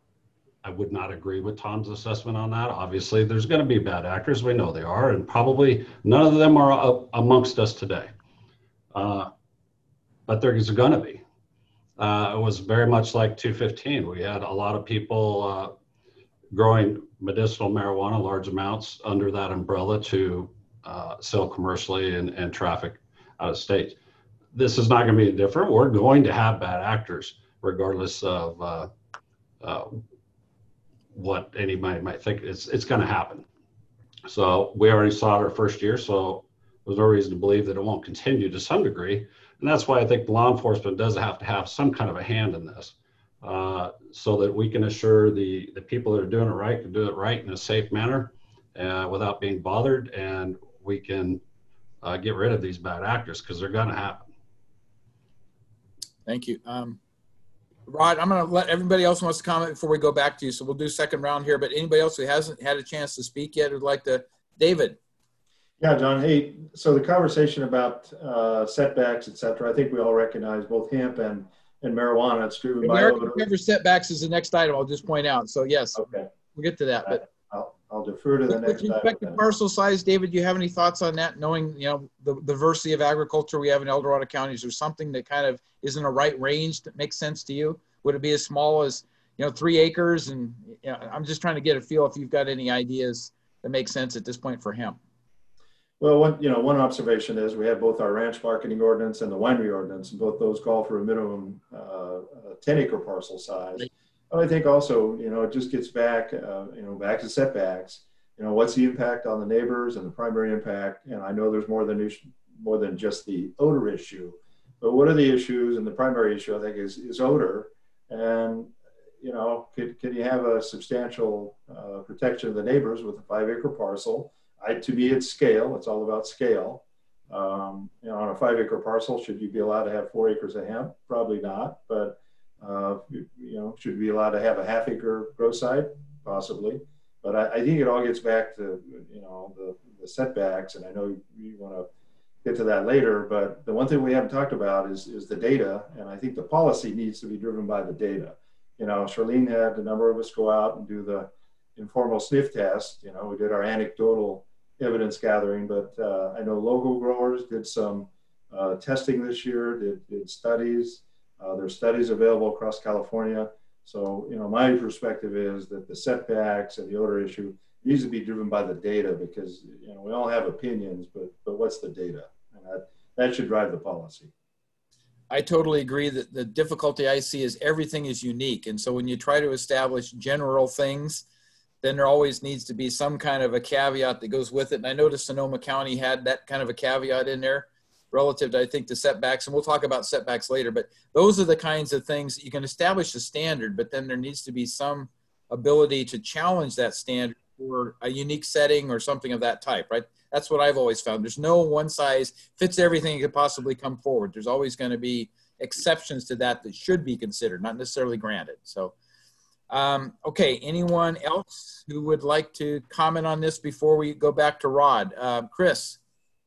I would not agree with Tom's assessment on that. Obviously, there's going to be bad actors. We know they are, and probably none of them are uh, amongst us today. Uh, but there's going to be. Uh, it was very much like two fifteen. We had a lot of people uh, growing medicinal marijuana, large amounts, under that umbrella to uh, sell commercially and, and traffic out of state. This is not going to be different. We're going to have bad actors, regardless of uh, uh, what anybody might think. It's, it's going to happen. So we already saw it our first year, so there's no reason to believe that it won't continue to some degree. And that's why I think law enforcement does have to have some kind of a hand in this, uh, so that we can assure the, the people that are doing it right can do it right in a safe manner uh, without being bothered, and we can uh, get rid of these bad actors, because they're going to happen. Thank you. Um, Rod, I'm going to let everybody else who wants to comment before we go back to you. So we'll do second round here, but anybody else who hasn't had a chance to speak yet would like to, David. Yeah, John. Hey, so the conversation about uh, setbacks, et cetera, I think we all recognize both hemp and, and marijuana. It's driven by American cover setbacks is the next item I'll just point out. So yes, okay, we'll get to that. But I'll, I'll defer to the with next respect to item. parcel size, David, do you have any thoughts on that? Knowing, you know, the, the diversity of agriculture we have in El Dorado County, is there something that kind of is in a right range that makes sense to you? Would it be as small as, you know, three acres? And you know, I'm just trying to get a feel if you've got any ideas that make sense at this point for hemp. Well, one, you know, one observation is we have both our ranch marketing ordinance and the winery ordinance, and both those call for a minimum uh, ten acre parcel size. But I think also, you know, it just gets back, uh, you know, back to setbacks. You know, what's the impact on the neighbors and the primary impact? And I know there's more than more than just the odor issue, but what are the issues? And the primary issue, I think, is is odor. And you know, could can you have a substantial uh, protection of the neighbors with a five acre parcel? I, to me, it's scale. It's all about scale. Um, you know, on a five acre parcel, should you be allowed to have four acres of hemp? Probably not. But, uh, you, you know, should we be allowed to have a half acre grow site? Possibly. But I, I think it all gets back to, you know, the, the setbacks. And I know you, you want to get to that later. But the one thing we haven't talked about is, is the data. And I think the policy needs to be driven by the data. You know, Charlene had a number of us go out and do the informal sniff test. You know, we did our anecdotal evidence gathering, but uh, I know local growers did some uh, testing this year, did, did studies. Uh, there's studies available across California. So, you know, my perspective is that the setbacks and the odor issue needs to be driven by the data, because, you know, we all have opinions, but but what's the data? And that, that should drive the policy. I totally agree that the difficulty I see is everything is unique. And so when you try to establish general things, then there always needs to be some kind of a caveat that goes with it. And I noticed Sonoma County had that kind of a caveat in there relative to, I think, the setbacks. And we'll talk about setbacks later. But those are the kinds of things that you can establish a standard, but then there needs to be some ability to challenge that standard for a unique setting or something of that type, right? That's what I've always found. There's no one size fits everything that could possibly come forward. There's always going to be exceptions to that that should be considered, not necessarily granted. So, um, okay, anyone else who would like to comment on this before we go back to Rod? Uh, Chris.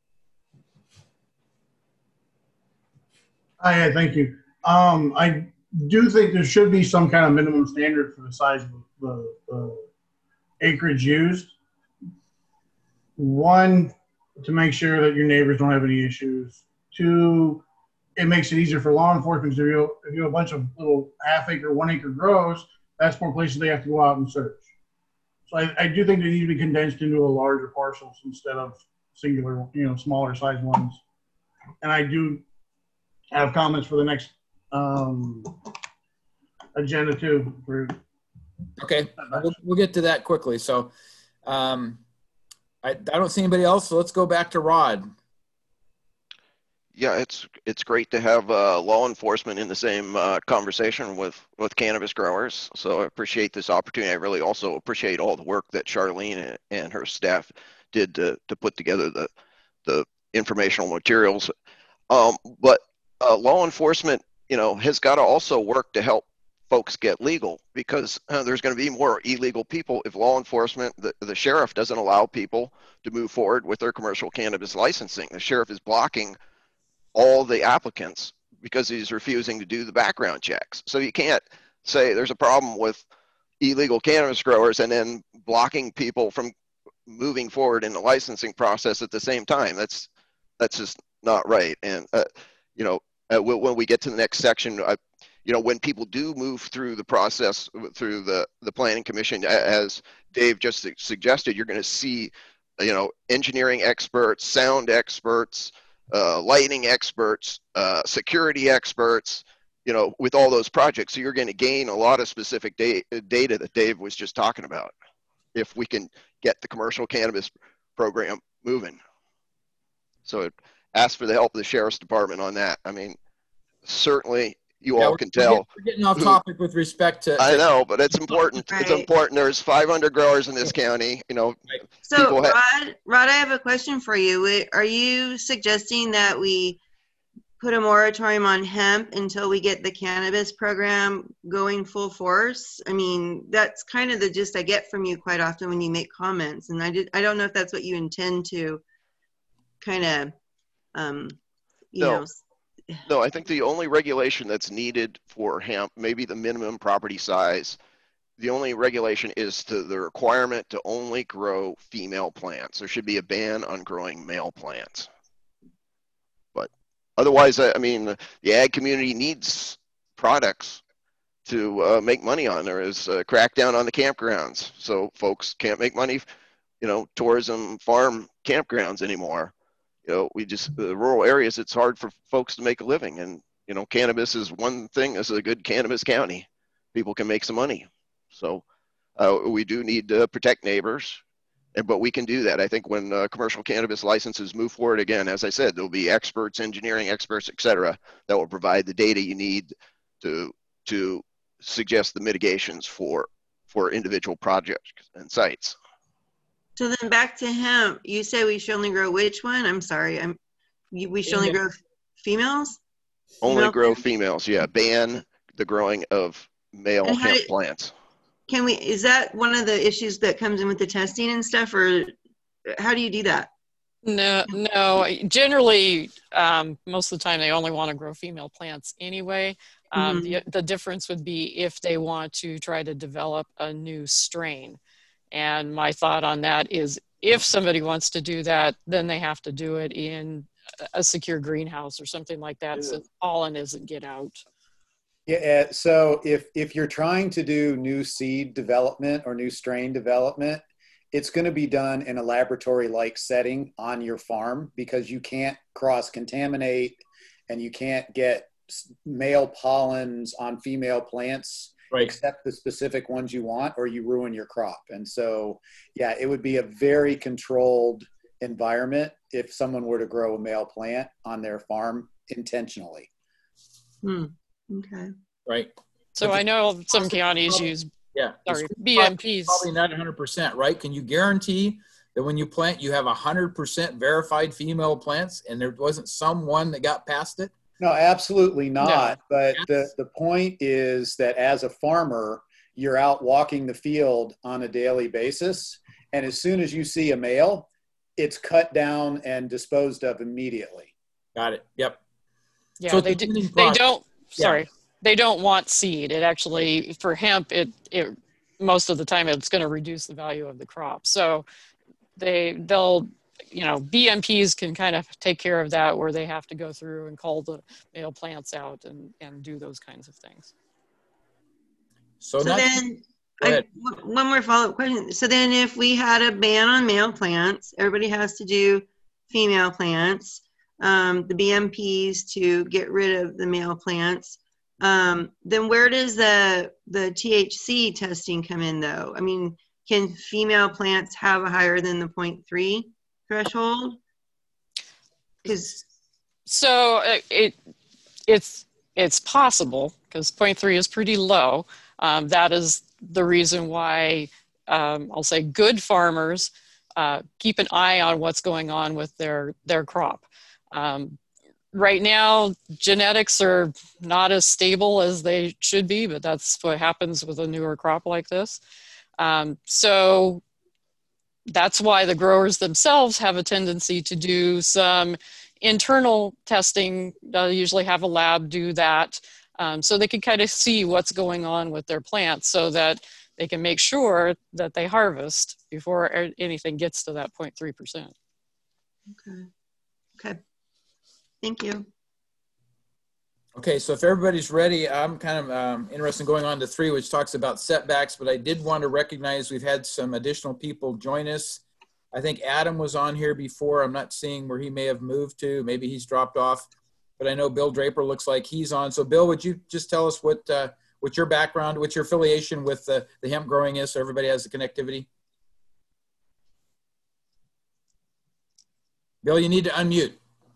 Hi, thank you. Um, I do think there should be some kind of minimum standard for the size of the, the acreage used. One, to make sure that your neighbors don't have any issues. Two, it makes it easier for law enforcement. If you, if you have a bunch of little half acre, one acre grows, that's more places they have to go out and search. So I, I do think they need to be condensed into a larger parcels instead of singular, you know, smaller size ones. And I do have comments for the next um, agenda too. For okay, we'll, we'll get to that quickly. So um, I, I don't see anybody else, so let's go back to Rod. Yeah, it's it's great to have uh, law enforcement in the same uh, conversation with, with cannabis growers. So I appreciate this opportunity. I really also appreciate all the work that Charlene and, and her staff did to, to put together the, the informational materials. Um, but uh, law enforcement, you know, has got to also work to help folks get legal, because uh, there's going to be more illegal people if law enforcement, the, the sheriff doesn't allow people to move forward with their commercial cannabis licensing. The sheriff is blocking all the applicants because he's refusing to do the background checks. So you can't say there's a problem with illegal cannabis growers and then blocking people from moving forward in the licensing process at the same time. That's that's just not right. And uh, you know, uh, when we get to the next section, I, you know, when people do move through the process through the the planning commission, as Dave just suggested, you're going to see, you know, engineering experts, sound experts, uh, lighting experts, uh, security experts, you know, with all those projects. So you're going to gain a lot of specific da data that Dave was just talking about, if we can get the commercial cannabis program moving. So ask for the help of the Sheriff's Department on that. I mean, certainly you yeah, all can tell. We're getting off topic with respect to. I know, but it's important. Right. It's important. There's five hundred growers in this county. You know, so Rod, Rod, I have a question for you. Are you suggesting that we put a moratorium on hemp until we get the cannabis program going full force? I mean, that's kind of the gist I get from you quite often when you make comments, and I did. I don't know if that's what you intend to kind of, um, you no. know. No, I think the only regulation that's needed for hemp, maybe the minimum property size, the only regulation is to the requirement to only grow female plants. There should be a ban on growing male plants. But otherwise, I mean, the, the ag community needs products to uh, make money on. There is a crackdown on the campgrounds, so folks can't make money, you know, tourism farm campgrounds anymore. You know, we just, the rural areas, it's hard for folks to make a living. And, you know, cannabis is one thing. This is a good cannabis county. People can make some money. So uh, we do need to protect neighbors, and, but we can do that. I think when uh, commercial cannabis licenses move forward again, as I said, there'll be experts, engineering experts, et cetera, that will provide the data you need to, to suggest the mitigations for, for individual projects and sites. So then back to hemp, you say we should only grow which one? I'm sorry, I'm. We should only grow females? Only Female grow plants? females, yeah. Ban the growing of male And how hemp do- plants. Can we, is that one of the issues that comes in with the testing and stuff, or how do you do that? No, no. Generally, um, most of the time they only want to grow female plants anyway. Um, Mhm. the, the difference would be if they want to try to develop a new strain. And my thought on that is, if somebody wants to do that, then they have to do it in a secure greenhouse or something like that, so pollen doesn't get out. Yeah, so if, if you're trying to do new seed development or new strain development, it's going to be done in a laboratory-like setting on your farm, because you can't cross-contaminate and you can't get male pollens on female plants, right, except the specific ones you want, or you ruin your crop. And so, yeah, it would be a very controlled environment if someone were to grow a male plant on their farm intentionally. Hmm. Okay. Right. So I know some counties use yeah, sorry, B M Ps. Probably not one hundred percent, right? Can you guarantee that when you plant, you have one hundred percent verified female plants and there wasn't someone that got past it? No, absolutely not. No. But Yes. the, the point is that as a farmer, you're out walking the field on a daily basis. And as soon as you see a male, it's cut down and disposed of immediately. Got it. Yep. Yeah, So they, it's a do, cleaning they process. don't, sorry, Yeah. they don't want seed. It actually, for hemp, it, it most of the time it's going to reduce the value of the crop. So they, they'll, you know, B M Ps can kind of take care of that where they have to go through and call the male plants out and, and do those kinds of things. So, So not, then, go I, ahead. one more follow-up question. So then if we had a ban on male plants, everybody has to do female plants, um, the B M Ps to get rid of the male plants, um, then where does the, the T H C testing come in though? I mean, can female plants have a higher than the zero point three threshold? Because So it, it it's it's possible because zero point three is pretty low. Um, that is the reason why um, I'll say good farmers uh, keep an eye on what's going on with their their crop. Um, right now, genetics are not as stable as they should be, but that's what happens with a newer crop like this. Um, so that's why the growers themselves have a tendency to do some internal testing. They'll usually have a lab do that um, so they can kind of see what's going on with their plants so that they can make sure that they harvest before anything gets to that zero point three percent. Okay. Okay. Thank you. Okay, so if everybody's ready, I'm kind of um, interested in going on to three, which talks about setbacks, but I did want to recognize we've had some additional people join us. I think Adam was on here before. I'm not seeing where he may have moved to. Maybe he's dropped off, but I know Bill Draper looks like he's on. So Bill, would you just tell us what, uh, what your background, what your affiliation with the, the hemp growing is so everybody has the connectivity? Bill, you need to unmute.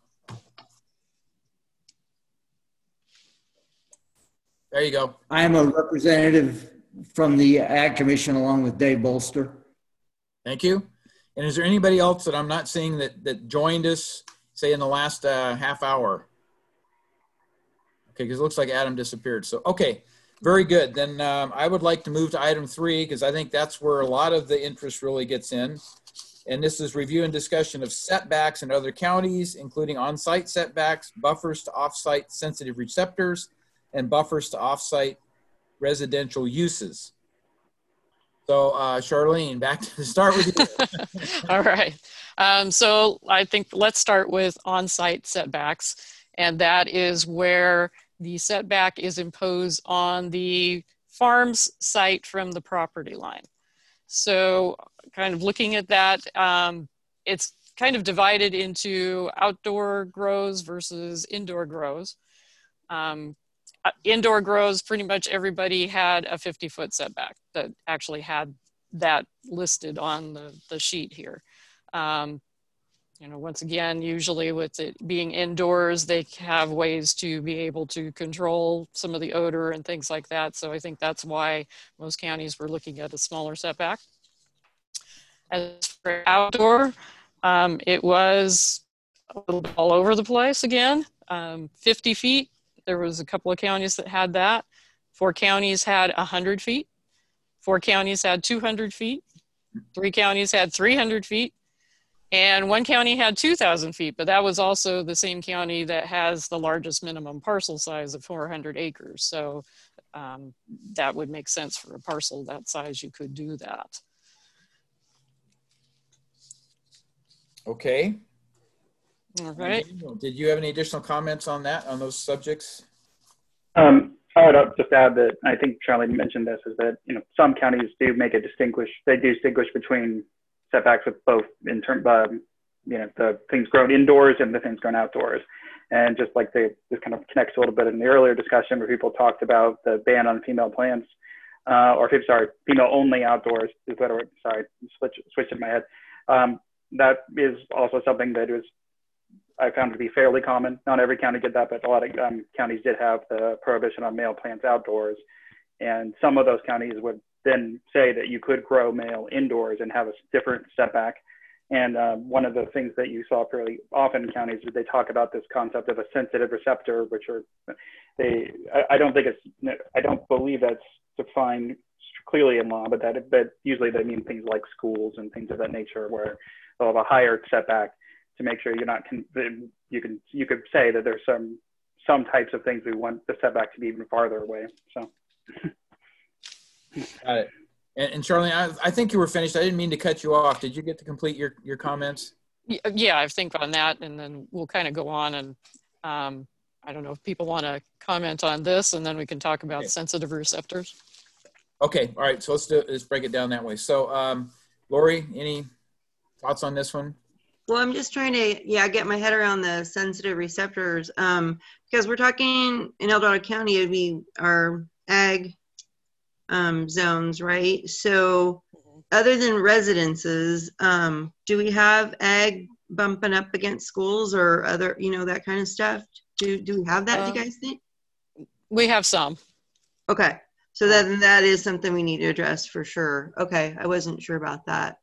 There you go. I am a representative from the Ag Commission along with Dave Bolster. Thank you. And is there anybody else that I'm not seeing that, that joined us, say in the last uh, half hour? Okay, because it looks like Adam disappeared. So, okay, very good. Then um, I would like to move to item three because I think that's where a lot of the interest really gets in. And this is review and discussion of setbacks in other counties, including on-site setbacks, buffers to off-site sensitive receptors, and buffers to off-site residential uses. So uh, Charlene, back to start with you. All right. Um, so I think let's start with on-site setbacks. And that is where the setback is imposed on the farm's site from the property line. So kind of looking at that, um, it's kind of divided into outdoor grows versus indoor grows. Um, Uh, indoor grows, pretty much everybody had a fifty foot setback that actually had that listed on the, the sheet here. Um, you know, once again, usually with it being indoors, they have ways to be able to control some of the odor and things like that. So I think that's why most counties were looking at a smaller setback. As for outdoor, um, it was a little bit all over the place again, um, fifty feet. There was a couple of counties that had that. Four counties had one hundred feet. Four counties had two hundred feet. Three counties had three hundred feet. And one county had two thousand feet, but that was also the same county that has the largest minimum parcel size of four hundred acres. So um, that would make sense for a parcel that size, you could do that. Okay. All right. Did you have any additional comments on that, on those subjects? Um, I would just add that I think Charlene mentioned this, is that, you know, some counties do make a distinguish, they do distinguish between setbacks with both in terms of, you know, the things grown indoors and the things grown outdoors. And just like they, this kind of connects a little bit in the earlier discussion where people talked about the ban on female plants, uh, or sorry, female only outdoors is better. Sorry, switch, switch in my head. Um, that is also something that is, I found to be fairly common. Not every county did that, but a lot of um, counties did have the prohibition on male plants outdoors. And some of those counties would then say that you could grow male indoors and have a different setback. And uh, one of the things that you saw fairly often in counties is they talk about this concept of a sensitive receptor, which are, they, I, I don't think it's, I don't believe that's defined clearly in law, but that, but usually they mean things like schools and things of that nature where they'll have a higher setback to make sure you're not, con you can, you could say that there's some, some types of things we want the setback to be even farther away, so. Got it. And, and Charlene, I, I think you were finished. I didn't mean to cut you off. Did you get to complete your, your comments? Yeah, I think on that, and then we'll kind of go on and um, I don't know if people want to comment on this, and then we can talk about okay. sensitive receptors. Okay, all right. So let's do let's break it down that way. So, um, Lori, any thoughts on this one? Well, I'm just trying to, yeah, get my head around the sensitive receptors um, because we're talking in El Dorado County, it'd be our ag um, zones, right? So other than residences, um, do we have ag bumping up against schools or other, you know, that kind of stuff? Do, do we have that, um, do you guys think? We have some. Okay. So that, that is something we need to address for sure. Okay. I wasn't sure about that.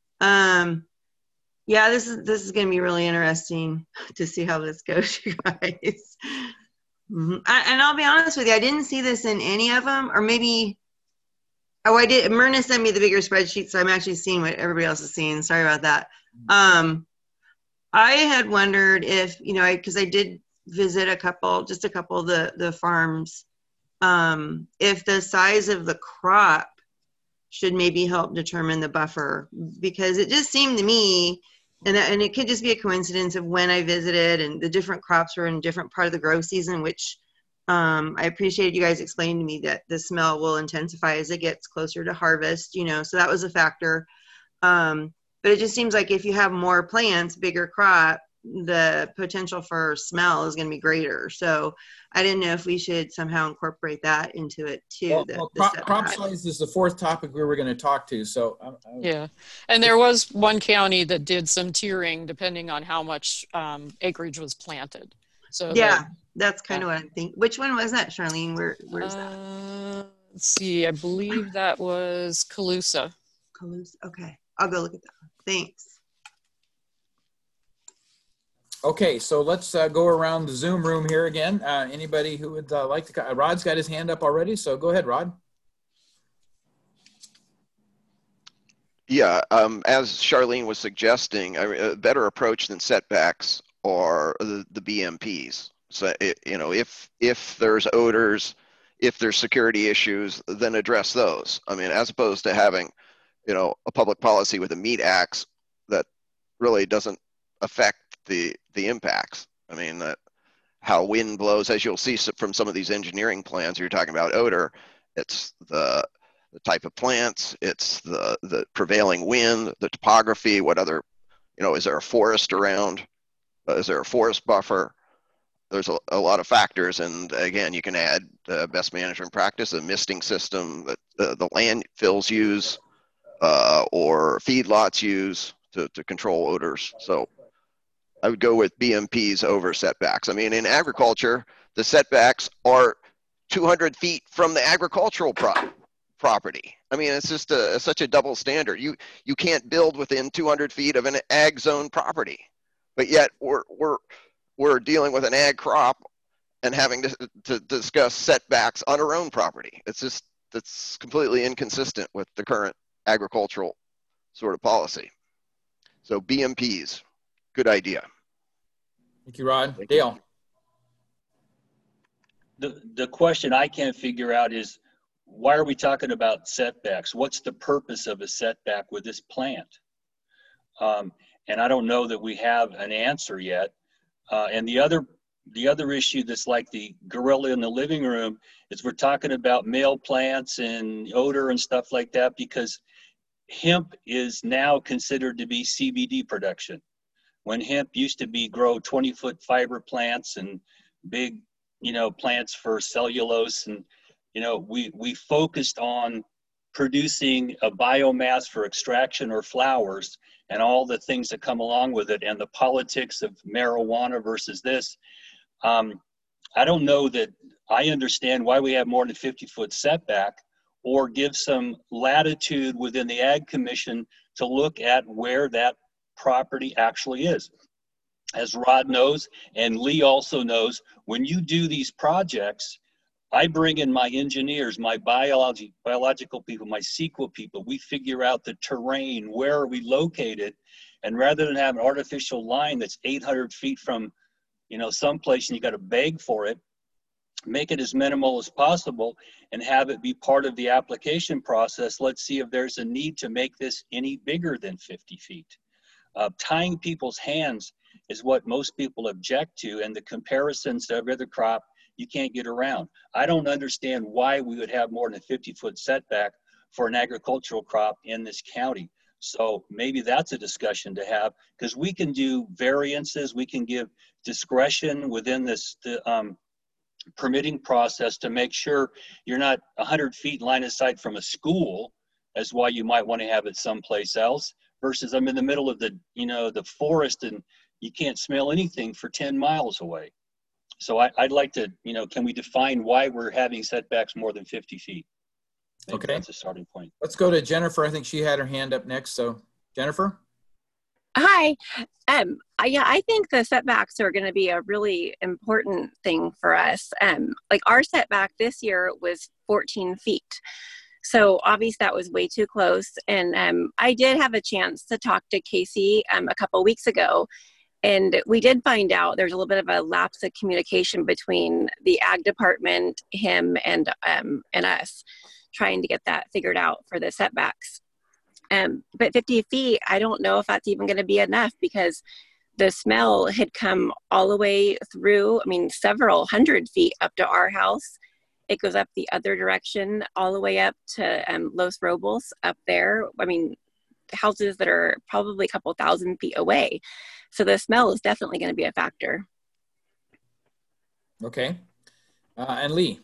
Um, yeah, this is, this is going to be really interesting to see how this goes, you guys. Mm-hmm. I, and I'll be honest with you, I didn't see this in any of them, or maybe, oh, I did. Myrna sent me the bigger spreadsheet, so I'm actually seeing what everybody else is seeing. Sorry about that. Um, I had wondered if, you know, because I, I did visit a couple, just a couple of the, the farms, um, if the size of the crop should maybe help determine the buffer, because it just seemed to me, and, and it could just be a coincidence of when I visited and the different crops were in a different part of the grow season, which um, I appreciated you guys explaining to me that the smell will intensify as it gets closer to harvest, you know, so that was a factor. Um, but it just seems like if you have more plants, bigger crop, the potential for smell is going to be greater. So I didn't know if we should somehow incorporate that into it too. Well, the, well, the crop, crop size is the fourth topic we were going to talk to. So I, I, yeah, and there was one county that did some tiering depending on how much um, acreage was planted. So yeah, that, that's kind of what I'm thinking. Which one was that, Charlene? Where where's uh, that? Let's see. I believe that was Colusa. Colusa. Okay, I'll go look at that. Thanks. Okay, so let's uh, go around the Zoom room here again. Uh, anybody who would uh, like to, uh, Rod's got his hand up already, so go ahead, Rod. Yeah, um, as Charlene was suggesting, a better approach than setbacks are the, the B M Ps. So, it, you know, if, if there's odors, if there's security issues, then address those. I mean, as opposed to having, you know, a public policy with a meat axe that really doesn't affect the the impacts. I mean, that how wind blows, as you'll see from some of these engineering plans, you're talking about odor. It's the, the type of plants, it's the the prevailing wind, the topography, what other, you know, is there a forest around? Uh, is there a forest buffer? There's a, a lot of factors, and again, you can add uh, best management practice, a misting system that uh, the landfills use uh, or feedlots use to, to control odors. So I would go with B M Ps over setbacks. I mean, in agriculture, the setbacks are two hundred feet from the agricultural pro property. I mean, it's just a, such a double standard. You you can't build within two hundred feet of an ag zone property, but yet we're we're we're dealing with an ag crop and having to, to discuss setbacks on our own property. It's just that's completely inconsistent with the current agricultural sort of policy. So B M Ps, good idea. Thank you, Rod. Dale. The, the question I can't figure out is, why are we talking about setbacks? What's the purpose of a setback with this plant? Um, and I don't know that we have an answer yet. Uh, and the other, the other issue that's like the gorilla in the living room is we're talking about male plants and odor and stuff like that, because hemp is now considered to be C B D production. when hemp used to be grow twenty foot fiber plants and big, you know, plants for cellulose. And, you know, we, we focused on producing a biomass for extraction or flowers and all the things that come along with it, and the politics of marijuana versus this. Um, I don't know that I understand why we have more than fifty foot setback, or give some latitude within the Ag Commission to look at where that property actually is. As Rod knows, and Lee also knows, when you do these projects, I bring in my engineers, my biology, biological people, my S E Q A people. We figure out the terrain, where are we located, and rather than have an artificial line that's eight hundred feet from, you know, someplace and you got to beg for it, make it as minimal as possible and have it be part of the application process. Let's see if there's a need to make this any bigger than fifty feet. Uh, tying people's hands is what most people object to, and the comparisons to every other crop you can't get around. I don't understand why we would have more than a fifty foot setback for an agricultural crop in this county. So maybe that's a discussion to have, because we can do variances, we can give discretion within this the, um, permitting process to make sure you're not one hundred feet line of sight from a school, as why you might want to have it someplace else, versus I'm in the middle of the, you know, the forest and you can't smell anything for ten miles away. So I, I'd like to, you know, can we define why we're having setbacks more than fifty feet? Maybe okay. That's a starting point. Let's go to Jennifer. I think she had her hand up next. So Jennifer. Hi. Um, I, yeah, I think the setbacks are going to be a really important thing for us. Um, like our setback this year was fourteen feet. So obviously that was way too close. And um, I did have a chance to talk to Casey um, a couple weeks ago. And we did find out there's a little bit of a lapse of communication between the ag department, him, and um, and us, trying to get that figured out for the setbacks. Um, but fifty feet, I don't know if that's even going to be enough, because the smell had come all the way through, I mean, several hundred feet up to our house. It goes up the other direction, all the way up to um, Los Robles up there. I mean, houses that are probably a couple thousand feet away. So the smell is definitely going to be a factor. Okay. Uh, and Lee.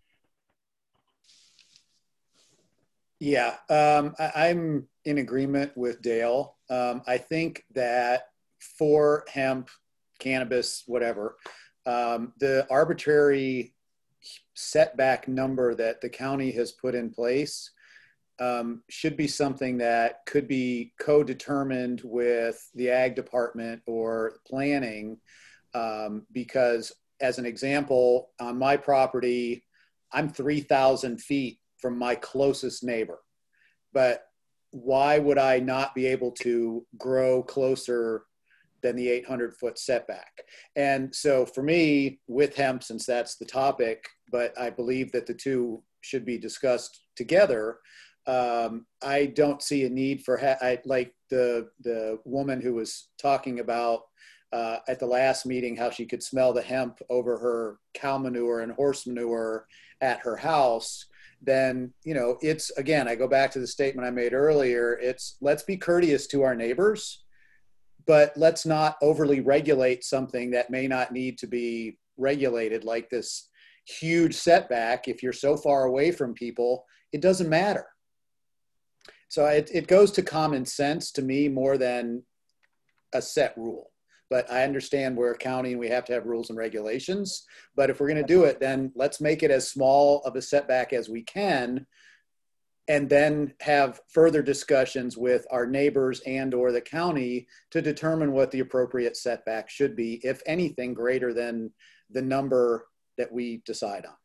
Yeah, um, I, I'm in agreement with Dale. Um, I think that for hemp, cannabis, whatever, um, the arbitrary setback number that the county has put in place um, should be something that could be co-determined with the ag department or planning, um, because as an example, on my property, I'm three thousand feet from my closest neighbor. But why would I not be able to grow closer than the eight hundred foot setback? And so for me, with hemp, since that's the topic, but I believe that the two should be discussed together, um, I don't see a need for, ha I, like the, the woman who was talking about uh, at the last meeting, how she could smell the hemp over her cow manure and horse manure at her house. Then, you know, it's, again, I go back to the statement I made earlier, it's let's be courteous to our neighbors, but let's not overly regulate something that may not need to be regulated, like this huge setback. If you're so far away from people, it doesn't matter. So it, it goes to common sense to me more than a set rule. But I understand we're a county and we have to have rules and regulations. But if we're going to do it, then let's make it as small of a setback as we can, and then have further discussions with our neighbors and or the county to determine what the appropriate setback should be, if anything greater than the number that we decide on.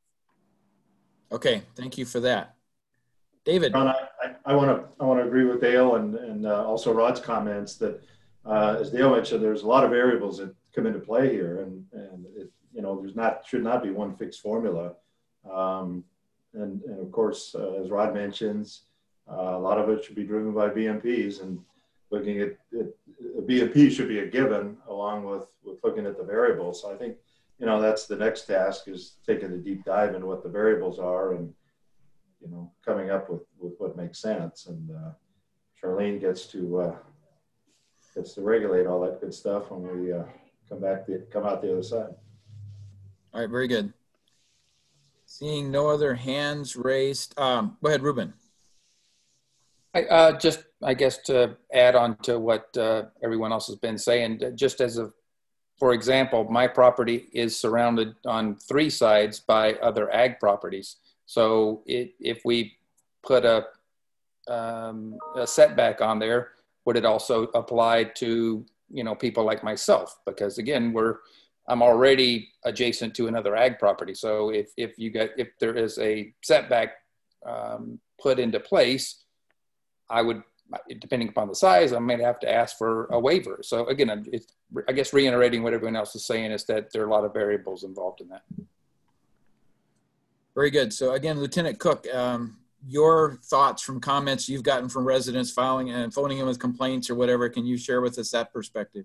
Okay, thank you for that. David. John, I want to I want to agree with Dale and, and uh, also Rod's comments that Uh, as Dale mentioned, there's a lot of variables that come into play here, and and it, you know, there's not should not be one fixed formula. Um, and, and of course, uh, as Rod mentions, uh, a lot of it should be driven by B M Ps, and looking at it, a B M P should be a given along with with looking at the variables. So I think, you know, that's the next task, is taking a deep dive into what the variables are and, you know, coming up with with what makes sense. And uh, Charlene gets to. Uh, it's to regulate all that good stuff when we uh, come back, the, come out the other side. All right, very good. Seeing no other hands raised. Um, go ahead, Ruben. I, uh, just, I guess, to add on to what uh, everyone else has been saying, just as a, for example, my property is surrounded on three sides by other ag properties. So it, if we put a, um, a setback on there, would it also apply to, you know, people like myself? Because again, we're, I'm already adjacent to another ag property. So if, if you get, if there is a setback um, put into place, I would, depending upon the size, I might have to ask for a waiver. So again, it's, I guess reiterating what everyone else is saying is that there are a lot of variables involved in that. Very good. So again, Lieutenant Cook, um, your thoughts from comments you've gotten from residents filing and phoning in with complaints or whatever, can you share with us that perspective?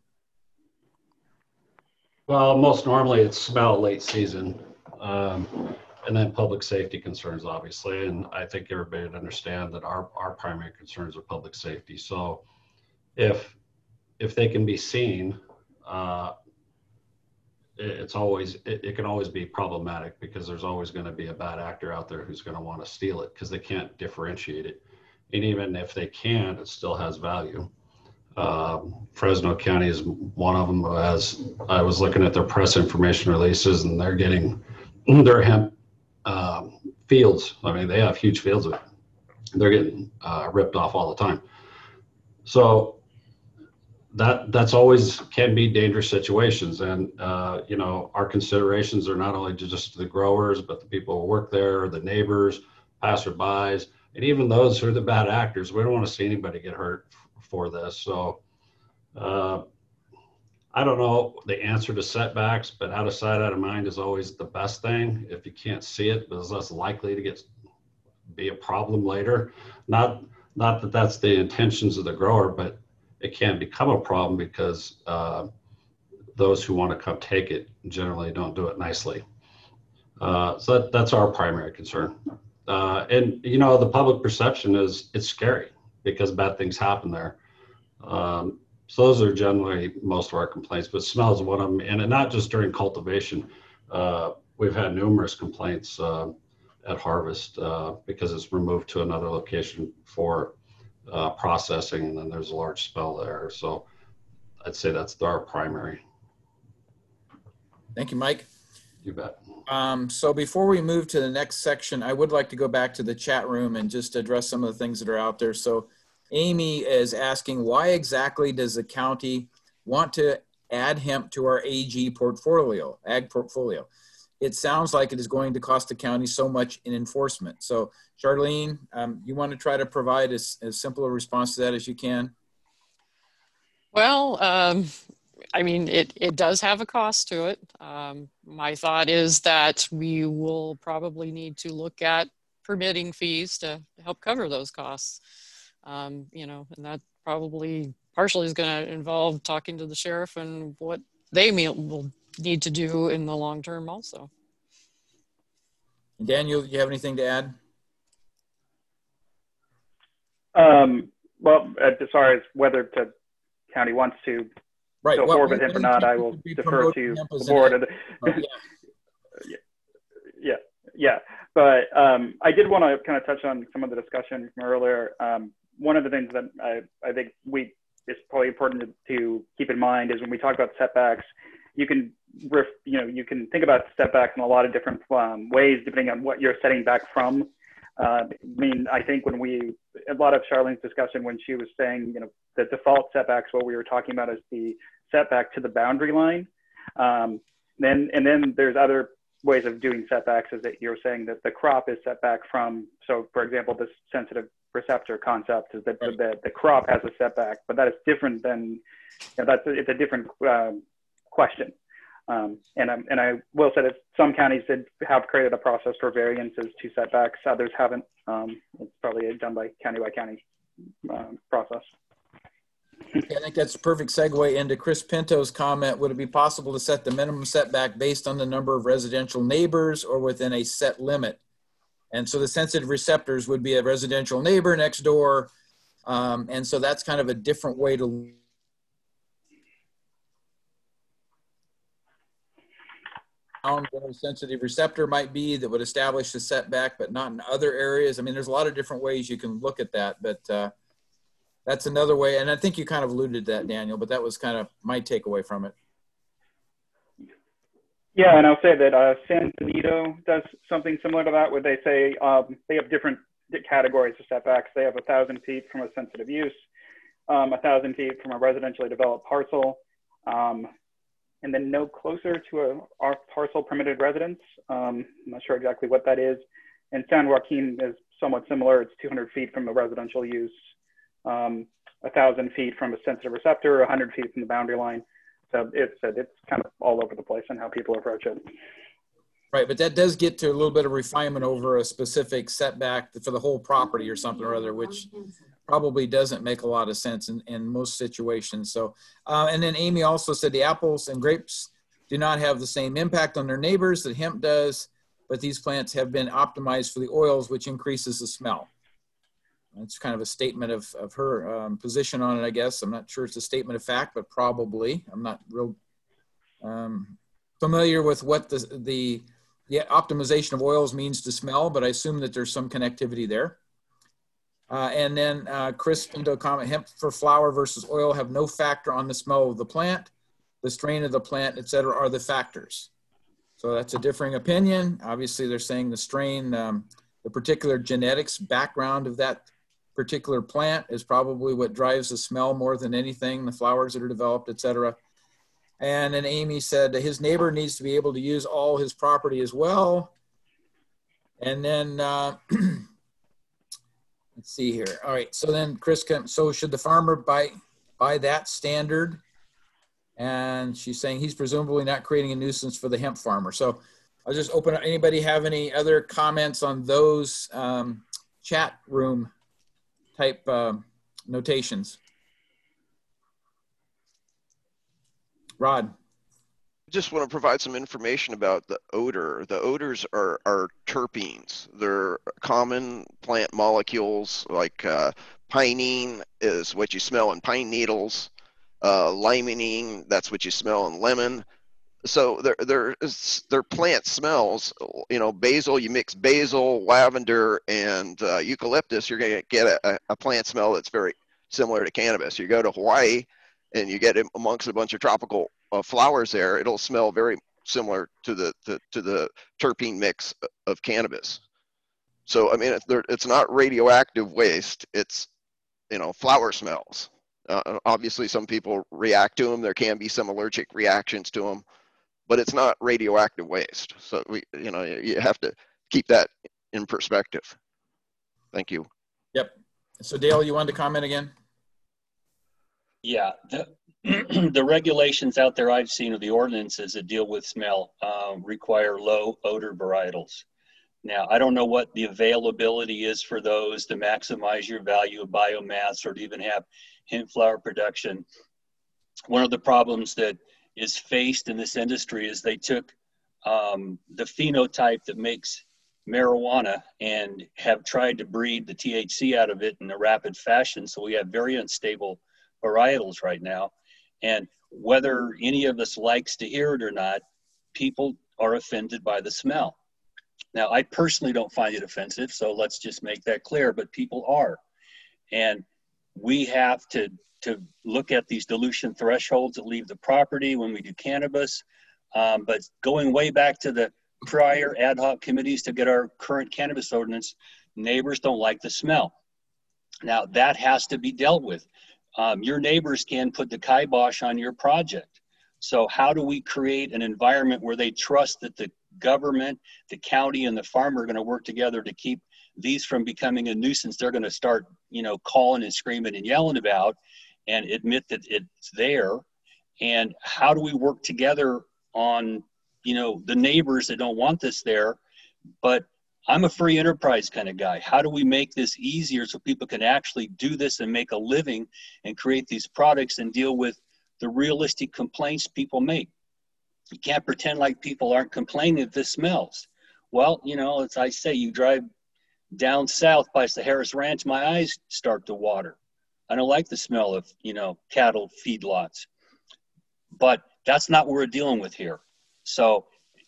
Well, most normally it's smell late season, um, and then public safety concerns, obviously. And I think everybody would understand that our, our primary concerns are public safety. So if, if they can be seen, uh, it, it's always, it, it can always be problematic because there's always going to be a bad actor out there who's going to want to steal it because they can't differentiate it. And even if they can, it still has value. Um, Fresno County is one of them. As I was looking at their press information releases, and they're getting their hemp um, fields. I mean, they have huge fields of it. They're getting uh, ripped off all the time. So that that's always can be dangerous situations. And uh, you know, our considerations are not only just the growers, but the people who work there, the neighbors, passerbys, and even those who are the bad actors. We don't want to see anybody get hurt for this. So uh, I don't know the answer to setbacks, but out of sight, out of mind is always the best thing. If you can't see it, it's less likely to get be a problem later. Not not that that's the intentions of the grower, but it can become a problem because uh, those who want to come take it generally don't do it nicely. Uh, so that, that's our primary concern. Uh, and you know, the public perception is it's scary because bad things happen there. Um, so those are generally most of our complaints, but smell is one of them. And not just during cultivation. Uh, we've had numerous complaints uh, at harvest uh, because it's removed to another location for uh, processing, and then there's a large smell there. So I'd say that's our primary. Thank you, Mike. You bet. Um, so before we move to the next section, I would like to go back to the chat room and just address some of the things that are out there. So Amy is asking, why exactly does the county want to add hemp to our A G portfolio, ag portfolio? It sounds like it is going to cost the county so much in enforcement. So Charlene, um, you want to try to provide as, as simple a response to that as you can? Well, um, I mean, it, it does have a cost to it. Um, my thought is that we will probably need to look at permitting fees to help cover those costs. Um, you know, and that probably partially is going to involve talking to the sheriff and what they may, will need to do in the long term also. Daniel, you have anything to add? Um, well, as far as whether the county wants to right. go well, forward with hemp or not, I will defer to the board. Of the, oh, yeah. yeah, yeah. But um, I did want to kind of touch on some of the discussion from earlier. Um, one of the things that I, I think we is probably important to, to keep in mind is when we talk about setbacks, you can, ref, you know, you can think about setbacks in a lot of different um, ways depending on what you're setting back from. Uh, I mean, I think when we, a lot of Charlene's discussion when she was saying, you know, the default setbacks, what we were talking about is the setback to the boundary line. Um, then, and then there's other ways of doing setbacks is that you're saying that the crop is set back from, so for example, this sensitive receptor concept is that the, the, the crop has a setback, but that is different than, you know, that's, it's a different uh, question. Um, and, um, and I will say that some counties did have created a process for variances to setbacks, others haven't. Um, it's probably done by county by county um, process. Okay, I think that's a perfect segue into Chris Pinto's comment. Would it be possible to set the minimum setback based on the number of residential neighbors or within a set limit? And so the sensitive receptors would be a residential neighbor next door. Um, and so that's kind of a different way to where a sensitive receptor might be that would establish the setback, but not in other areas. I mean, there's a lot of different ways you can look at that, but uh, that's another way. And I think you kind of alluded to that, Daniel, but that was kind of my takeaway from it. Yeah, and I'll say that uh, San Benito does something similar to that, where they say um, they have different categories of setbacks. They have a thousand feet from a sensitive use, um, a thousand feet from a residentially developed parcel, um, and then no closer to a our parcel permitted residence. Um, I'm not sure exactly what that is. And San Joaquin is somewhat similar. It's two hundred feet from the residential use, um, a thousand feet from a sensitive receptor, one hundred feet from the boundary line. So it's it's kind of all over the place in how people approach it. Right, but that does get to a little bit of refinement over a specific setback for the whole property or something or other, which probably doesn't make a lot of sense in, in most situations. So, uh, and then Amy also said the apples and grapes do not have the same impact on their neighbors that hemp does, but these plants have been optimized for the oils, which increases the smell. It's kind of a statement of, of her um, position on it, I guess. I'm not sure it's a statement of fact, but probably. I'm not real um, familiar with what the, the, the optimization of oils means to smell, but I assume that there's some connectivity there. Uh, and then uh, Chris Pinto comment, hemp for flower versus oil have no factor on the smell of the plant, the strain of the plant, et cetera, are the factors. So that's a differing opinion. Obviously, they're saying the strain, um, the particular genetics background of that particular plant is probably what drives the smell more than anything, the flowers that are developed, et cetera. And then Amy said his neighbor needs to be able to use all his property as well. And then, uh, let's see here. All right, so then Chris, can, so should the farmer buy, buy that standard? And she's saying he's presumably not creating a nuisance for the hemp farmer. So I'll just open up. Anybody have any other comments on those um, chat room type uh, notations? Rod. Just want to provide some information about the odor. The odors are, are terpenes. They're common plant molecules like uh, pinene is what you smell in pine needles. Uh, limonene, that's what you smell in lemon. So there, there is, they're plant smells. You know, basil, you mix basil, lavender, and uh, eucalyptus, you're going to get a, a plant smell that's very similar to cannabis. You go to Hawaii and you get it amongst a bunch of tropical uh, flowers there, it'll smell very similar to the, to, to the terpene mix of cannabis. So, I mean, it's, it's not radioactive waste. It's, you know, flower smells. Uh, obviously, some people react to them. There can be some allergic reactions to them. But it's not radioactive waste. So we, you know, you have to keep that in perspective. Thank you. Yep. So Dale, you wanted to comment again? Yeah, the, the regulations out there I've seen, or the ordinances that deal with smell, uh, require low odor varietals. Now, I don't know what the availability is for those to maximize your value of biomass or to even have hemp flower production. One of the problems that is faced in this industry is they took um, the phenotype that makes marijuana and have tried to breed the T H C out of it in a rapid fashion. So we have very unstable varietals right now. And whether any of us likes to hear it or not, people are offended by the smell. Now, I personally don't find it offensive, so let's just make that clear, but people are. And we have to to look at these dilution thresholds that leave the property when we do cannabis. Um, but going way back to the prior ad hoc committees to get our current cannabis ordinance, neighbors don't like the smell. Now that has to be dealt with. Um, your neighbors can put the kibosh on your project. So how do we create an environment where they trust that the government, the county, and the farmer are going to work together to keep these from becoming a nuisance they're going to start, you know, calling and screaming and yelling about, and admit that it's there? And how do we work together on, you know, the neighbors that don't want this there? But I'm a free enterprise kind of guy. How do we make this easier so people can actually do this and make a living and create these products and deal with the realistic complaints people make? You can't pretend like people aren't complaining if this smells. Well, you know, as I say, you drive down south by the Harris Ranch, my eyes start to water. I don't like the smell of, you know, cattle feedlots. But that's not what we're dealing with here. So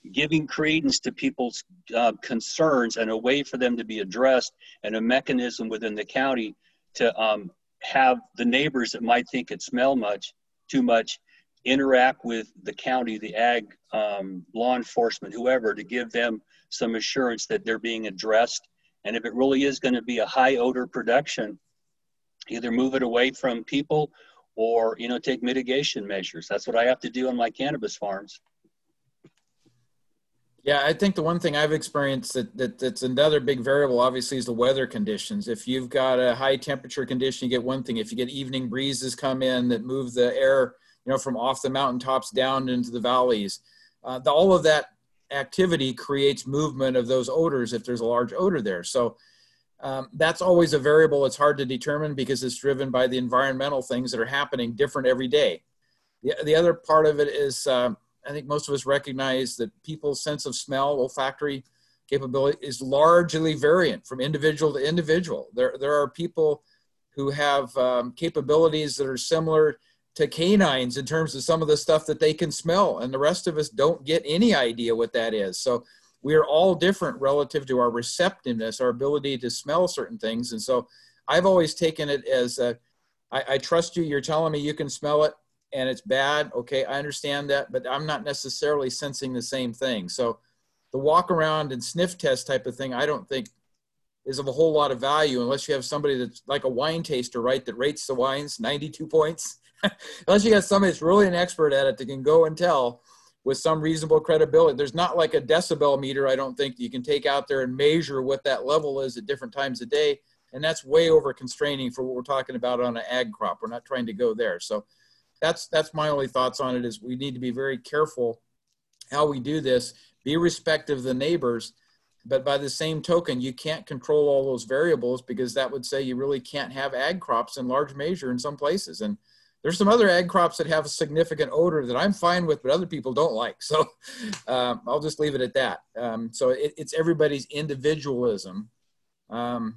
giving credence to people's uh, concerns and a way for them to be addressed, and a mechanism within the county to um, have the neighbors that might think it smell much, too much, interact with the county, the ag, um, law enforcement, whoever, to give them some assurance that they're being addressed. And if it really is going to be a high odor production, either move it away from people or, you know, take mitigation measures. That's what I have to do on my cannabis farms. Yeah, I think the one thing I've experienced that, that that's another big variable, obviously, is the weather conditions. If you've got a high temperature condition, you get one thing. If you get evening breezes come in that move the air, you know, from off the mountaintops down into the valleys, uh, the, all of that activity creates movement of those odors if there's a large odor there. So um, that's always a variable. It's hard to determine because it's driven by the environmental things that are happening different every day. The, the other part of it is, um, I think most of us recognize that people's sense of smell, olfactory capability, is largely variant from individual to individual. There, there are people who have um, capabilities that are similar to canines in terms of some of the stuff that they can smell, and the rest of us don't get any idea what that is. So we are all different relative to our receptiveness, our ability to smell certain things. And so I've always taken it as, a, I, I trust you, you're telling me you can smell it, and it's bad. Okay, I understand that, but I'm not necessarily sensing the same thing. So the walk around and sniff test type of thing, I don't think is of a whole lot of value unless you have somebody that's like a wine taster, right, that rates the wines ninety-two points. Unless you got somebody that's really an expert at it that can go and tell with some reasonable credibility. There's not like a decibel meter, I don't think, that you can take out there and measure what that level is at different times a day. And that's way over constraining for what we're talking about on an ag crop. We're not trying to go there. So That's that's my only thoughts on it, is we need to be very careful how we do this, be respectful of the neighbors, but by the same token, you can't control all those variables, because that would say you really can't have ag crops in large measure in some places. And there's some other ag crops that have a significant odor that I'm fine with, but other people don't like. So um, I'll just leave it at that. Um, so it, it's everybody's individualism. Um,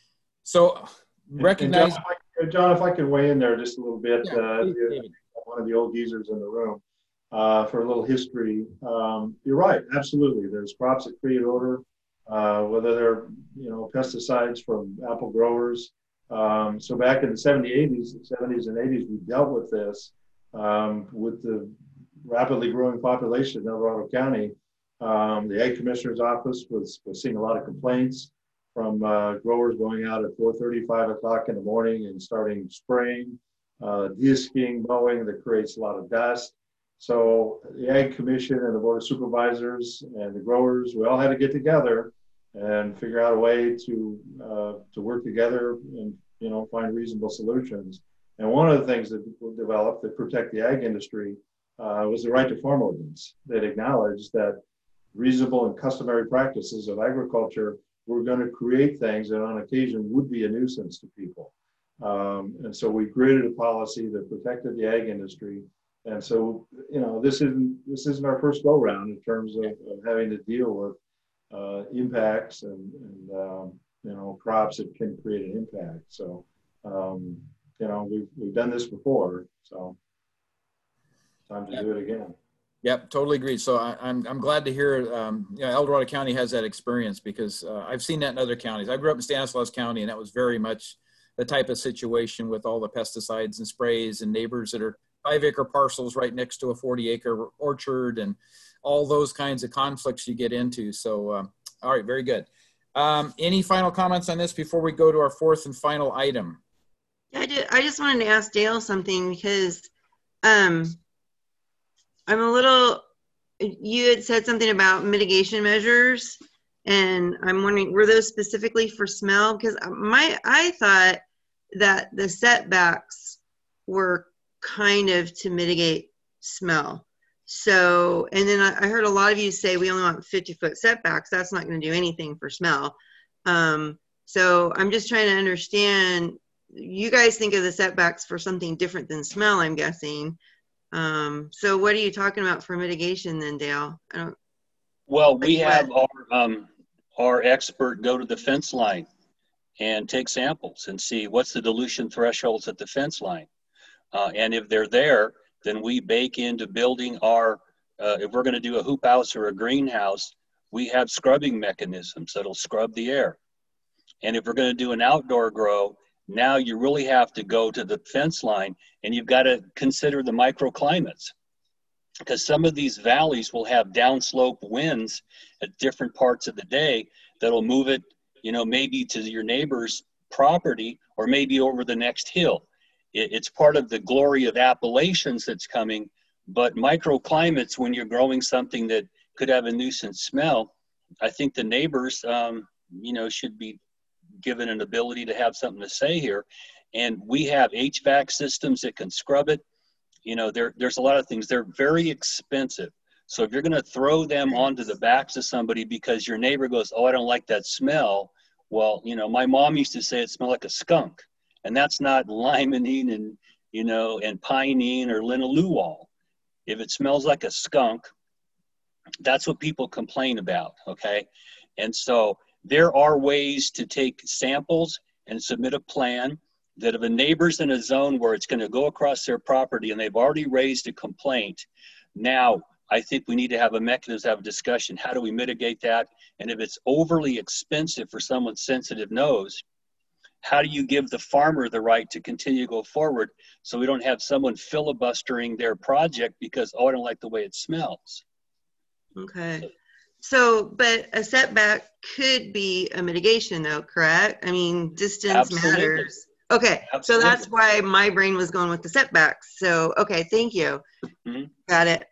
so recognize. And John, if I, John, if I could weigh in there just a little bit, Yeah, uh, please, one of the old geezers in the room, uh, for a little history. Um, you're right, absolutely. There's crops that create odor, uh, whether they're, you know, pesticides from apple growers. Um, so back in the seventies, eighties, seventies and eighties, we dealt with this um, with the rapidly growing population in El Dorado County. Um, the Ag Commissioner's Office was, was seeing a lot of complaints from uh, growers going out at four thirty, five o'clock in the morning and starting spraying, uh, disking, mowing that creates a lot of dust. So the Ag Commission and the Board of Supervisors and the growers, we all had to get together and figure out a way to uh, to work together and, you know, find reasonable solutions. And one of the things that we developed that protect the ag industry uh, was the right to farm ordinance that acknowledged that reasonable and customary practices of agriculture were going to create things that on occasion would be a nuisance to people. Um, and so we created a policy that protected the ag industry. And so, you know, this isn't this isn't our first go round in terms of, of having to deal with uh, impacts and, and um, you know, crops that can create an impact. So, um, you know, we've we've done this before, so time to Yep. do it again. Yep, totally agree. So I, I'm I'm glad to hear, um, you know, El Dorado County has that experience, because uh, I've seen that in other counties. I grew up in Stanislaus County, and that was very much the type of situation with all the pesticides and sprays and neighbors that are five acre parcels right next to a forty acre orchard and all those kinds of conflicts you get into. So, um, all right, very good. Um, any final comments on this before we go to our fourth and final item? I just, I just wanted to ask Dale something, because um, I'm a little, you had said something about mitigation measures, and I'm wondering, were those specifically for smell? Because my, I thought that the setbacks were kind of to mitigate smell. So, and then I, I heard a lot of you say we only want fifty foot setbacks. That's not going to do anything for smell. Um, so I'm just trying to understand, you guys think of the setbacks for something different than smell, I'm guessing. Um, so what are you talking about for mitigation then, Dale? I don't. Well, we have our, um, our expert go to the fence line and take samples and see what's the dilution thresholds at the fence line. Uh, and if they're there, then we bake into building our Uh, if we're going to do a hoop house or a greenhouse, we have scrubbing mechanisms that'll scrub the air. And if we're going to do an outdoor grow, now you really have to go to the fence line, and you've got to consider the microclimates, because some of these valleys will have downslope winds at different parts of the day that'll move it, you know, maybe to your neighbor's property or maybe over the next hill. It, it's part of the glory of Appalachians that's coming, but microclimates, when you're growing something that could have a nuisance smell, I think the neighbors, um, you know, should be given an ability to have something to say here. And we have H V A C systems that can scrub it. You know, there, there's a lot of things. They're very expensive. So if you're going to throw them onto the backs of somebody because your neighbor goes, oh, I don't like that smell. Well, you know, my mom used to say it smelled like a skunk. And that's not limonene and, you know, and pinene or linalool. If it smells like a skunk, that's what people complain about, okay? And so there are ways to take samples and submit a plan that if a neighbor's in a zone where it's going to go across their property and they've already raised a complaint, now I think we need to have a mechanism to have a discussion. How do we mitigate that? And if it's overly expensive for someone's sensitive nose, how do you give the farmer the right to continue to go forward so we don't have someone filibustering their project because, oh, I don't like the way it smells? Okay. So, but a setback could be a mitigation though, correct? I mean, distance Absolutely. matters. Okay. Absolutely. So that's why my brain was going with the setbacks. So, okay. Thank you. Mm-hmm. Got it.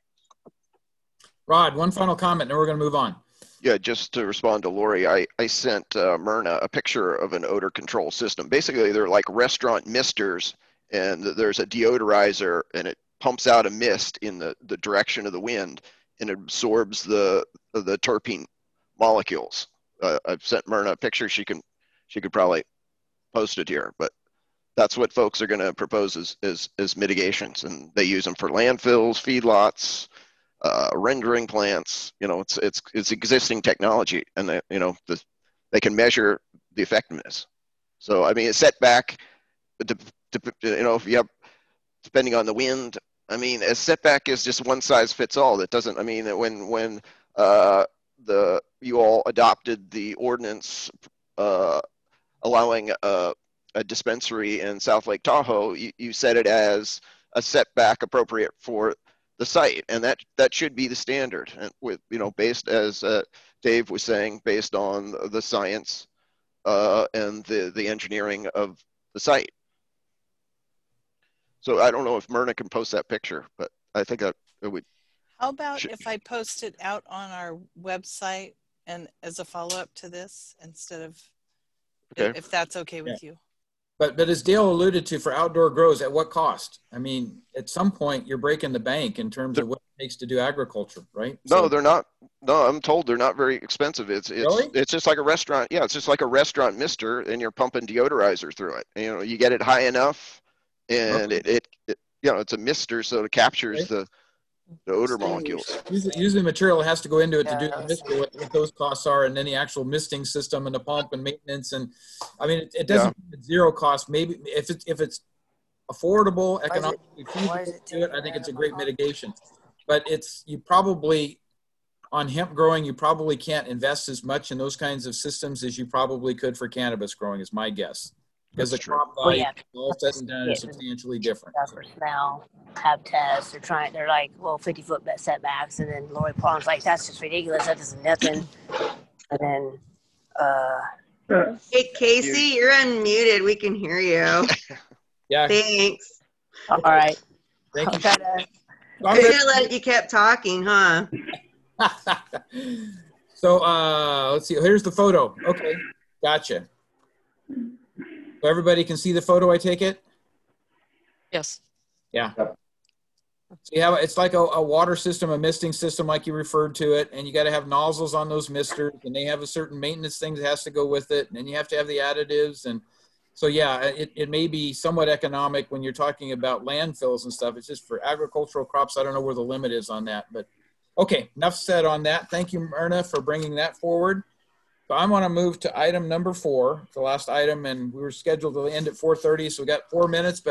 Rod, one final comment, and we're going to move on. Yeah, just to respond to Lori, I, I sent uh, Myrna a picture of an odor control system. Basically, they're like restaurant misters, and there's a deodorizer, and it pumps out a mist in the, the direction of the wind, and it absorbs the the terpene molecules. Uh, I've sent Myrna a picture. She can she could probably post it here, but that's what folks are going to propose as, as, as mitigations, and they use them for landfills, feedlots, Uh, rendering plants. You know, it's it's it's existing technology, and they, you know, the, they can measure the effectiveness. So I mean, a setback, to, to, you know, if you have, depending on the wind, I mean, a setback is just one size fits all. That doesn't. I mean, when when uh, the you all adopted the ordinance uh, allowing a, a dispensary in South Lake Tahoe, you, you set it as a setback appropriate for the site, and that that should be the standard, and with, you know, based, as uh, Dave was saying, based on the science uh, and the the engineering of the site. So I don't know if Myrna can post that picture, but I think I, it would. How about should, if I post it out on our website and as a follow-up to this instead of, okay. if that's okay with yeah. you. But but as Dale alluded to, for outdoor grows, at what cost? I mean, at some point you're breaking the bank in terms of what it takes to do agriculture, right? No, so, they're not. No, I'm told they're not very expensive. It's it's really? it's just like a restaurant. Yeah, it's just like a restaurant mister, and you're pumping deodorizer through it. And, you know, you get it high enough, and okay. it, it, it you know, it's a mister, so it captures okay. the the odor molecules. Usually, usually the material has to go into it to do the mister, what, what those costs are, and then the actual misting system and the pump and maintenance. And I mean, it, it doesn't yeah. at zero cost. Maybe if it's if it's affordable, economically feasible to do it, I think it's a great mitigation. But it's you probably on hemp growing, you probably can't invest as much in those kinds of systems as you probably could for cannabis growing, is my guess. Because the crop value, well, yeah. all said and done, is substantially different. For smell, have tests. They're trying. They're like, well, fifty foot setbacks, and then Lori Parham's like, that's just ridiculous. That doesn't nothing. And then, uh, hey Casey, you're unmuted. We can hear you. Yeah. Thanks. All right. Thank you. To... I should have let you kept talking, huh? So uh, let's see. Here's the photo. Okay, gotcha. So everybody can see the photo, I take it? Yes. Yeah. So you have, it's like a, a water system, a misting system like you referred to it, and you got to have nozzles on those misters, and they have a certain maintenance thing that has to go with it, and then you have to have the additives. And so, yeah, it, it may be somewhat economic when you're talking about landfills and stuff. It's just for agricultural crops. I don't know where the limit is on that, but okay, enough said on that. Thank you, Myrna, for bringing that forward. So I want to move to item number four, the last item, and we were scheduled to end at four thirty, so we got four minutes, but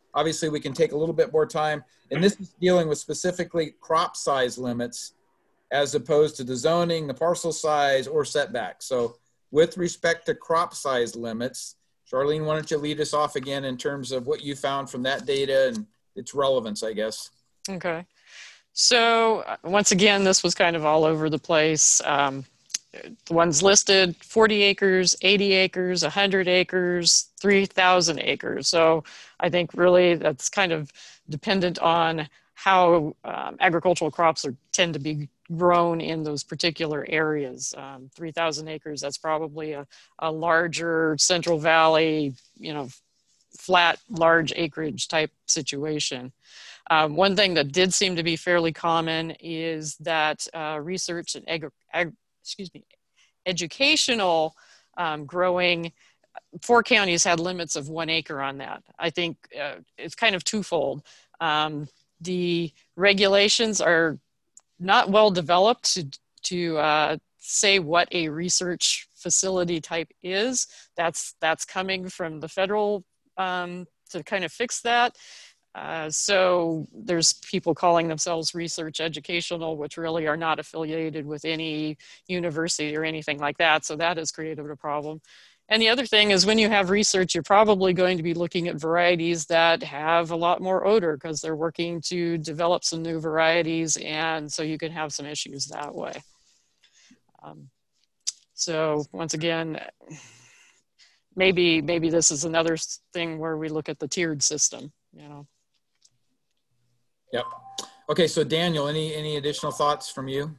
obviously we can take a little bit more time. And this is dealing with specifically crop size limits as opposed to the zoning, the parcel size, or setbacks. So with respect to crop size limits, Charlene, why don't you lead us off again in terms of what you found from that data and its relevance, I guess. Okay. So uh, once again, this was kind of all over the place. Um, the ones listed, forty acres, eighty acres, one hundred acres, three thousand acres. So I think really that's kind of dependent on how um, agricultural crops are tend to be grown in those particular areas. Um, three thousand acres, that's probably a, a larger Central Valley, you know, flat, large acreage type situation. Um, one thing that did seem to be fairly common is that uh, research and ag ag excuse me, educational um, growing, four counties had limits of one acre on that. I think uh, it's kind of twofold. Um, the regulations are not well developed to, to uh, say what a research facility type is. That's, that's coming from the federal um, to kind of fix that. Uh, so there's people calling themselves research educational, which really are not affiliated with any university or anything like that. So that has created a problem. And the other thing is when you have research, you're probably going to be looking at varieties that have a lot more odor because they're working to develop some new varieties. And so you can have some issues that way. Um, so once again, maybe, maybe this is another thing where we look at the tiered system, you know. Yep. Okay, so Daniel, any any additional thoughts from you?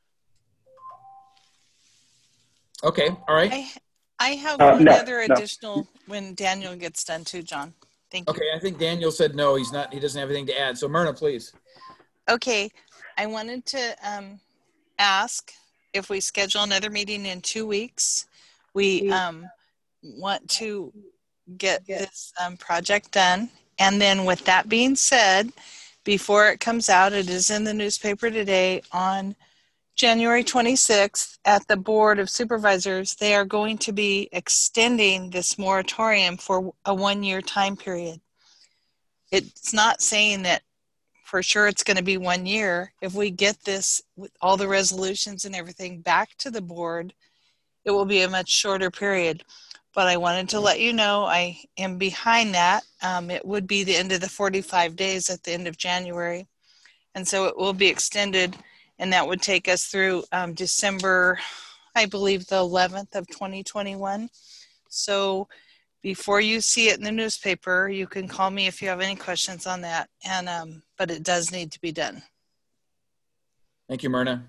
Okay, all right. I, I have Uh, one no, other no. additional when Daniel gets done too, John. Thank you. Okay, I think Daniel said no, he's not, he doesn't have anything to add. So Myrna, please. Okay, I wanted to um, ask if we schedule another meeting in two weeks. We um, want to get this um, project done. And then with that being said, before it comes out, it is in the newspaper today on January twenty-sixth at the Board of Supervisors, they are going to be extending this moratorium for a one-year time period. It's not saying that for sure it's going to be one year. If we get this with all the resolutions and everything back to the board, it will be a much shorter period. But I wanted to let you know I am behind that. Um, it would be the end of the forty-five days at the end of January. And so it will be extended, and that would take us through um, December, I believe the eleventh of twenty twenty-one. So before you see it in the newspaper, you can call me if you have any questions on that. And um, but it does need to be done. Thank you, Myrna.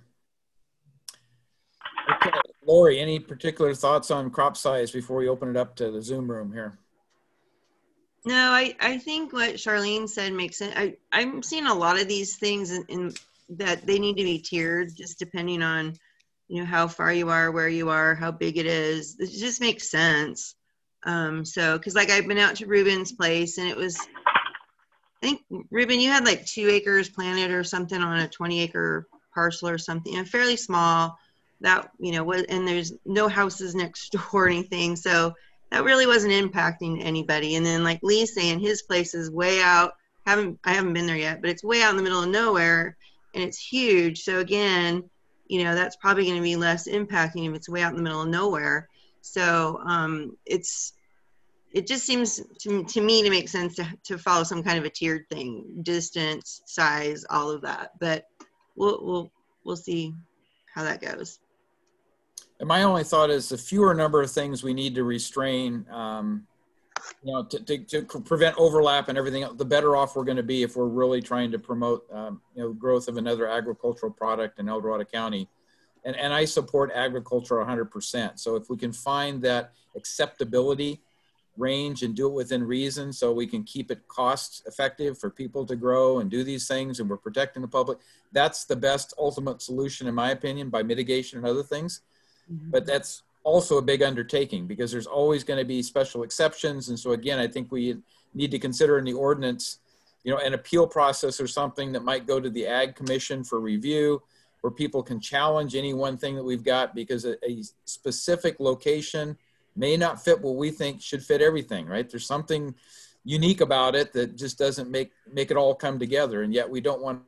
Okay, Lori, any particular thoughts on crop size before we open it up to the Zoom room here? No, I, I think what Charlene said makes sense. I, I'm seeing a lot of these things in, in that they need to be tiered just depending on, you know, how far you are, where you are, how big it is. It just makes sense. Um, so, cause like I've been out to Ruben's place and it was, I think Ruben, you had like two acres planted or something on a twenty acre parcel or something, and fairly small. That, you know, was, and there's no houses next door or anything. So that really wasn't impacting anybody. And then like Lee saying his place is way out. Haven't, I haven't been there yet, but it's way out in the middle of nowhere and it's huge. So again, you know, that's probably going to be less impacting if it's way out in the middle of nowhere. So um, it's, it just seems to, to me to make sense to, to follow some kind of a tiered thing, distance, size, all of that. But we'll, we'll, we'll see how that goes. And my only thought is the fewer number of things we need to restrain, um, you know, to, to, to prevent overlap and everything else, the better off we're going to be if we're really trying to promote, um, you know, growth of another agricultural product in El Dorado County. And, and I support agriculture one hundred percent. So if we can find that acceptability range and do it within reason so we can keep it cost effective for people to grow and do these things and we're protecting the public, that's the best ultimate solution in my opinion, by mitigation and other things. But that's also a big undertaking because there's always going to be special exceptions. And so again, I think we need to consider in the ordinance, you know, an appeal process or something that might go to the Ag Commission for review, where people can challenge any one thing that we've got because a, a specific location may not fit what we think should fit everything, right? There's something unique about it that just doesn't make, make it all come together. And yet we don't want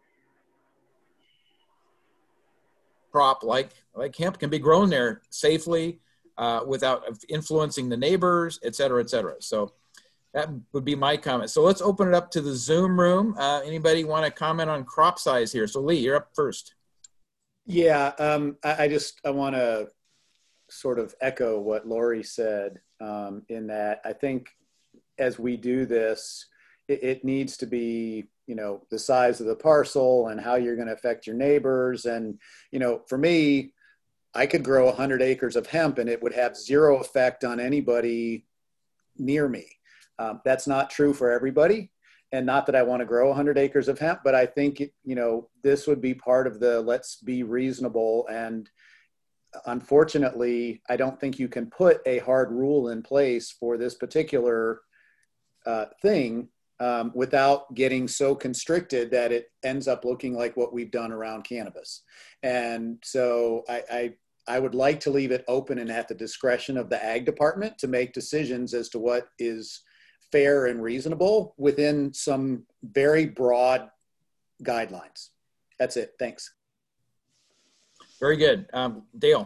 crop like, like hemp can be grown there safely uh, without influencing the neighbors, et cetera, et cetera. So that would be my comment. So let's open it up to the Zoom room. Uh, anybody want to comment on crop size here? So Lee, you're up first. Yeah, um, I, I just, I want to sort of echo what Lori said um, in that I think as we do this, it, it needs to be, you know, the size of the parcel and how you're going to affect your neighbors. And, you know, for me, I could grow one hundred acres of hemp and it would have zero effect on anybody near me. Um, that's not true for everybody. And not that I want to grow one hundred acres of hemp, but I think, you know, this would be part of the let's be reasonable. And unfortunately, I don't think you can put a hard rule in place for this particular uh, thing um, without getting so constricted that it ends up looking like what we've done around cannabis. And so I, I, I would like to leave it open and at the discretion of the ag department to make decisions as to what is fair and reasonable within some very broad guidelines. That's it. Thanks. Very good. Um, Dale.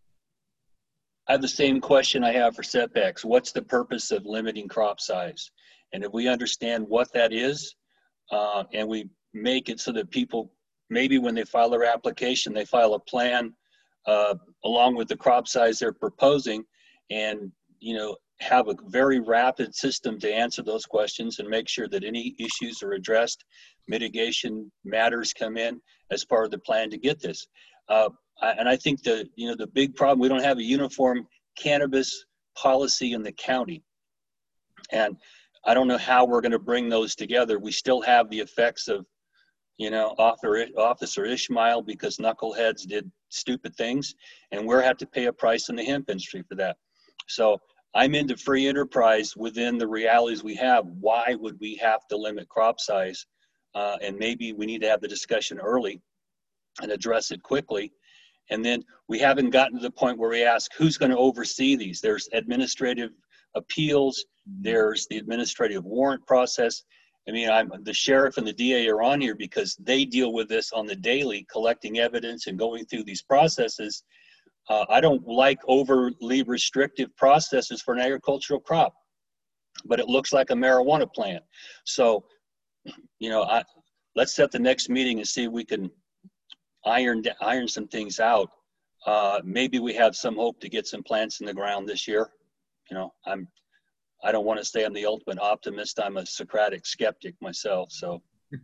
I have the same question I have for setbacks. What's the purpose of limiting crop size? And if we understand what that is, uh, and we make it so that people, maybe when they file their application, they file a plan uh, along with the crop size they're proposing, and, you know, have a very rapid system to answer those questions and make sure that any issues are addressed, mitigation matters come in as part of the plan to get this. Uh, I, and I think the, you know, the big problem, we don't have a uniform cannabis policy in the county. And I don't know how we're going to bring those together. We still have the effects of, you know, Officer Ishmael because knuckleheads did stupid things, and we're have to pay a price in the hemp industry for that. So I'm into free enterprise within the realities we have. Why would we have to limit crop size? Uh, and maybe we need to have the discussion early and address it quickly. And then we haven't gotten to the point where we ask who's going to oversee these. There's administrative appeals. There's the administrative warrant process. I mean, I'm, the sheriff and the D A are on here because they deal with this on the daily, collecting evidence and going through these processes. Uh, I don't like overly restrictive processes for an agricultural crop, but it looks like a marijuana plant. So, you know, I, let's set the next meeting and see if we can iron iron some things out. Uh, maybe we have some hope to get some plants in the ground this year. You know, I'm, I don't want to say I'm the ultimate optimist. I'm a Socratic skeptic myself. So,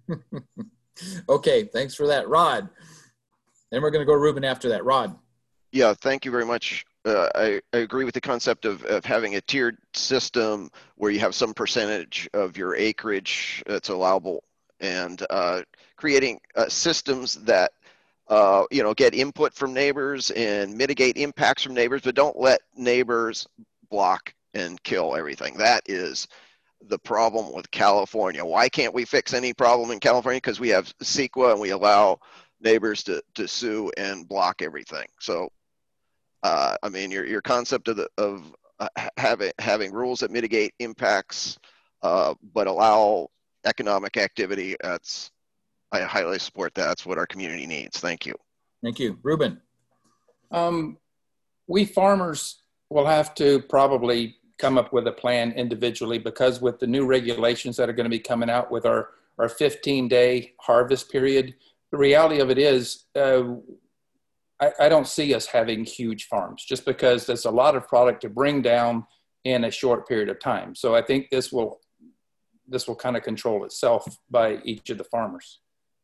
okay, thanks for that, Rod. Then we're going to go to Ruben after that. Rod. Yeah, thank you very much. Uh, I, I agree with the concept of, of having a tiered system where you have some percentage of your acreage that's allowable, and uh, creating uh, systems that uh, you know, get input from neighbors and mitigate impacts from neighbors, but don't let neighbors block and kill everything. That is the problem with California. Why can't we fix any problem in California? Because we have CEQA and we allow neighbors to, to sue and block everything. So Uh, I mean, your your concept of the, of uh, having having rules that mitigate impacts, uh, but allow economic activity. That's I highly support that. That's what our community needs. Thank you. Thank you, Ruben. Um, we farmers will have to probably come up with a plan individually, because with the new regulations that are going to be coming out with our our fifteen day harvest period, the reality of it is. Uh, I, I don't see us having huge farms just because there's a lot of product to bring down in a short period of time. So I think this will, this will kind of control itself by each of the farmers.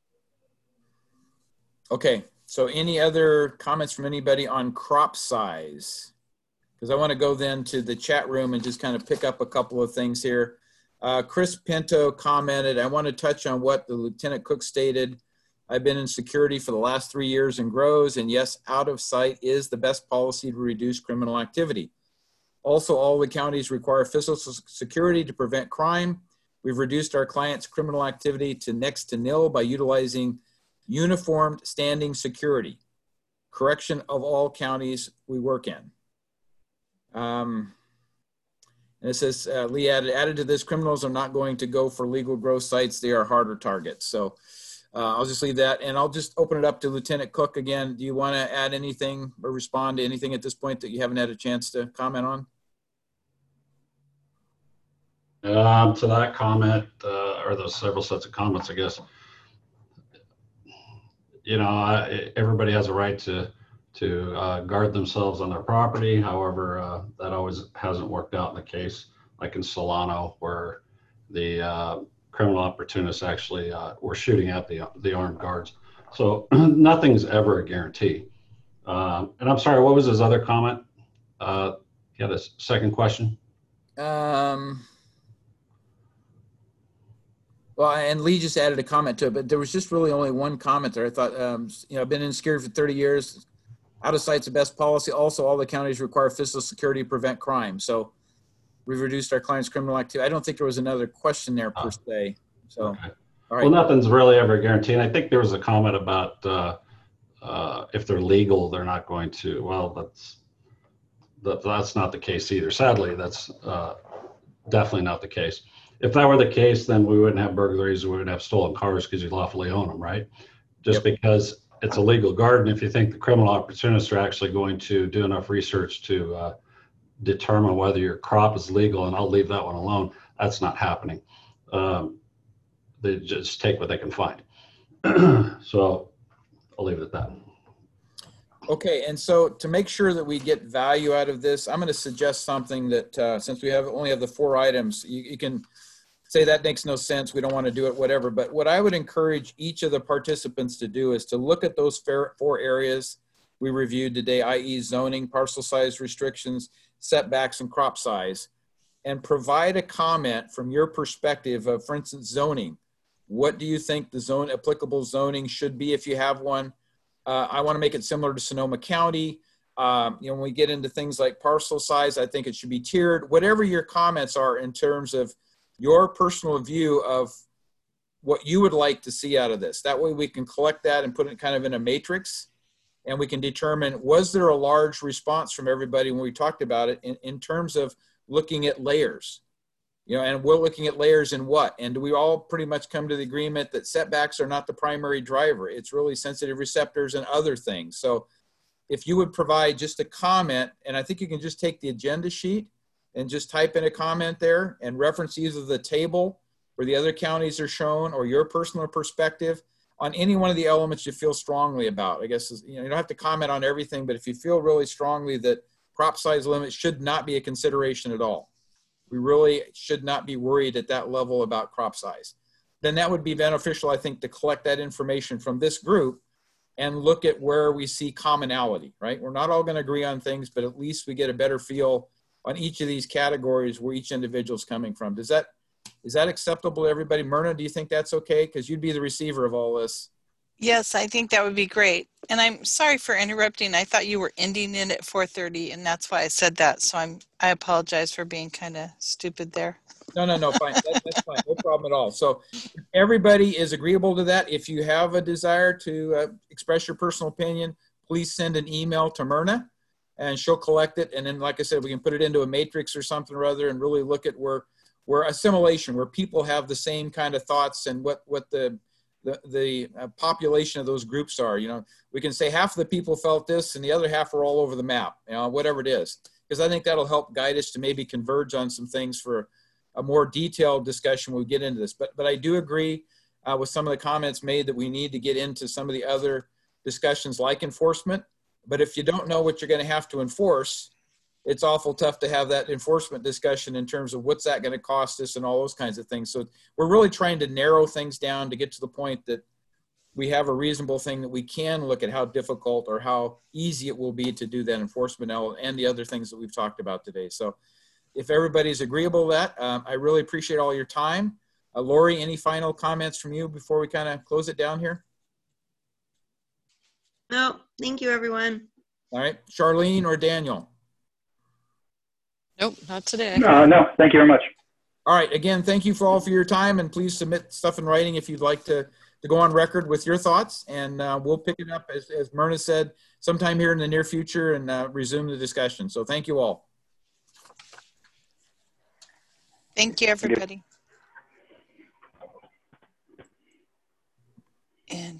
Okay. So any other comments from anybody on crop size? Because I want to go then to the chat room and just kind of pick up a couple of things here. Uh, Chris Pinto commented, I want to touch on what the Lieutenant Cook stated. I've been in security for the last three years in grows, and yes, out of sight is the best policy to reduce criminal activity. Also, all the counties require physical security to prevent crime. We've reduced our clients' criminal activity to next to nil by utilizing uniformed standing security. Correction of all counties we work in. Um, And it says, uh, Lee added, added to this, criminals are not going to go for legal growth sites. They are harder targets. So uh, I'll just leave that. And I'll just open it up to Lieutenant Cook again. Do you want to add anything or respond to anything at this point that you haven't had a chance to comment on? Um, to that comment, uh, or those several sets of comments, I guess, you know, I, everybody has a right to to uh, guard themselves on their property. However, uh, that always hasn't worked out in the case, like in Solano, where the uh, criminal opportunists actually uh, were shooting at the the armed guards. So nothing's ever a guarantee. Um, and I'm sorry, what was his other comment? Uh, you had a second question? Um. Well, and Lee just added a comment to it, but there was just really only one comment there. I thought, um, you know, I've been in security for thirty years. Out of sight's the best policy. Also, all the counties require physical security to prevent crime. So we've reduced our clients' criminal activity. I don't think there was another question there per se. So, okay. All right. Well, nothing's really ever guaranteed. I think there was a comment about uh, uh, if they're legal, they're not going to. Well, that's that, that's not the case either. Sadly, that's uh, definitely not the case. If that were the case, then we wouldn't have burglaries, we wouldn't have stolen cars because you lawfully own them, right? Just yep. because it's a legal guard, and if you think the criminal opportunists are actually going to do enough research to uh, determine whether your crop is legal, and I'll leave that one alone, that's not happening. Um, they just take what they can find. So I'll leave it at that. Okay, and so to make sure that we get value out of this, I'm going to suggest something that uh, since we have only have the four items, you, you can say that makes no sense, we don't want to do it, whatever. But what I would encourage each of the participants to do is to look at those four areas we reviewed today, that is zoning, parcel size restrictions, setbacks, and crop size, and provide a comment from your perspective of, for instance, zoning. What do you think the zone applicable zoning should be if you have one? Uh, I want to make it similar to Sonoma County. Um, you know, when we get into things like parcel size, I think it should be tiered. Whatever your comments are in terms of your personal view of what you would like to see out of this. That way we can collect that and put it kind of in a matrix, and we can determine, was there a large response from everybody when we talked about it in, in terms of looking at layers? You know, and we're looking at layers in what? And do we all pretty much come to the agreement that setbacks are not the primary driver? It's really sensitive receptors and other things. So if you would provide just a comment, and I think you can just take the agenda sheet and just type in a comment there and reference either the table where the other counties are shown or your personal perspective on any one of the elements you feel strongly about. I guess, you know, you don't have to comment on everything, but if you feel really strongly that crop size limits should not be a consideration at all, we really should not be worried at that level about crop size, then that would be beneficial, I think, to collect that information from this group and look at where we see commonality, right? We're not all going to agree on things, but at least we get a better feel on each of these categories where each individual is coming from. Does that, is that acceptable to everybody? Myrna, do you think that's okay? Because you'd be the receiver of all this. Yes, I think that would be great. And I'm sorry for interrupting. I thought you were ending it at four thirty, and that's why I said that. So I'm, I apologize for being kind of stupid there. No, no, no, fine. That, that's fine. No problem at all. So everybody is agreeable to that. If you have a desire to uh, express your personal opinion, please send an email to Myrna, and she'll collect it. And then, like I said, we can put it into a matrix or something or other and really look at where, where assimilation, where people have the same kind of thoughts and what, what the, the, the uh, population of those groups are. You know, we can say half of the people felt this and the other half are all over the map, you know, whatever it is. Because I think that'll help guide us to maybe converge on some things for a more detailed discussion when we get into this. But, but I do agree uh, with some of the comments made that we need to get into some of the other discussions like enforcement. But if you don't know what you're going to have to enforce, it's awful tough to have that enforcement discussion in terms of what's that going to cost us and all those kinds of things. So we're really trying to narrow things down to get to the point that we have a reasonable thing that we can look at how difficult or how easy it will be to do that enforcement and the other things that we've talked about today. So if everybody's agreeable to that, um, I really appreciate all your time. Uh, Lori, any final comments from you before we kind of close it down here? No, thank you, everyone. All right, Charlene or Daniel? Nope, not today. Uh, no, thank you very much. All right, again, thank you for all for your time, and please submit stuff in writing if you'd like to, to go on record with your thoughts, and uh, we'll pick it up, as, as Myrna said, sometime here in the near future and uh, resume the discussion. So thank you all. Thank you, everybody. And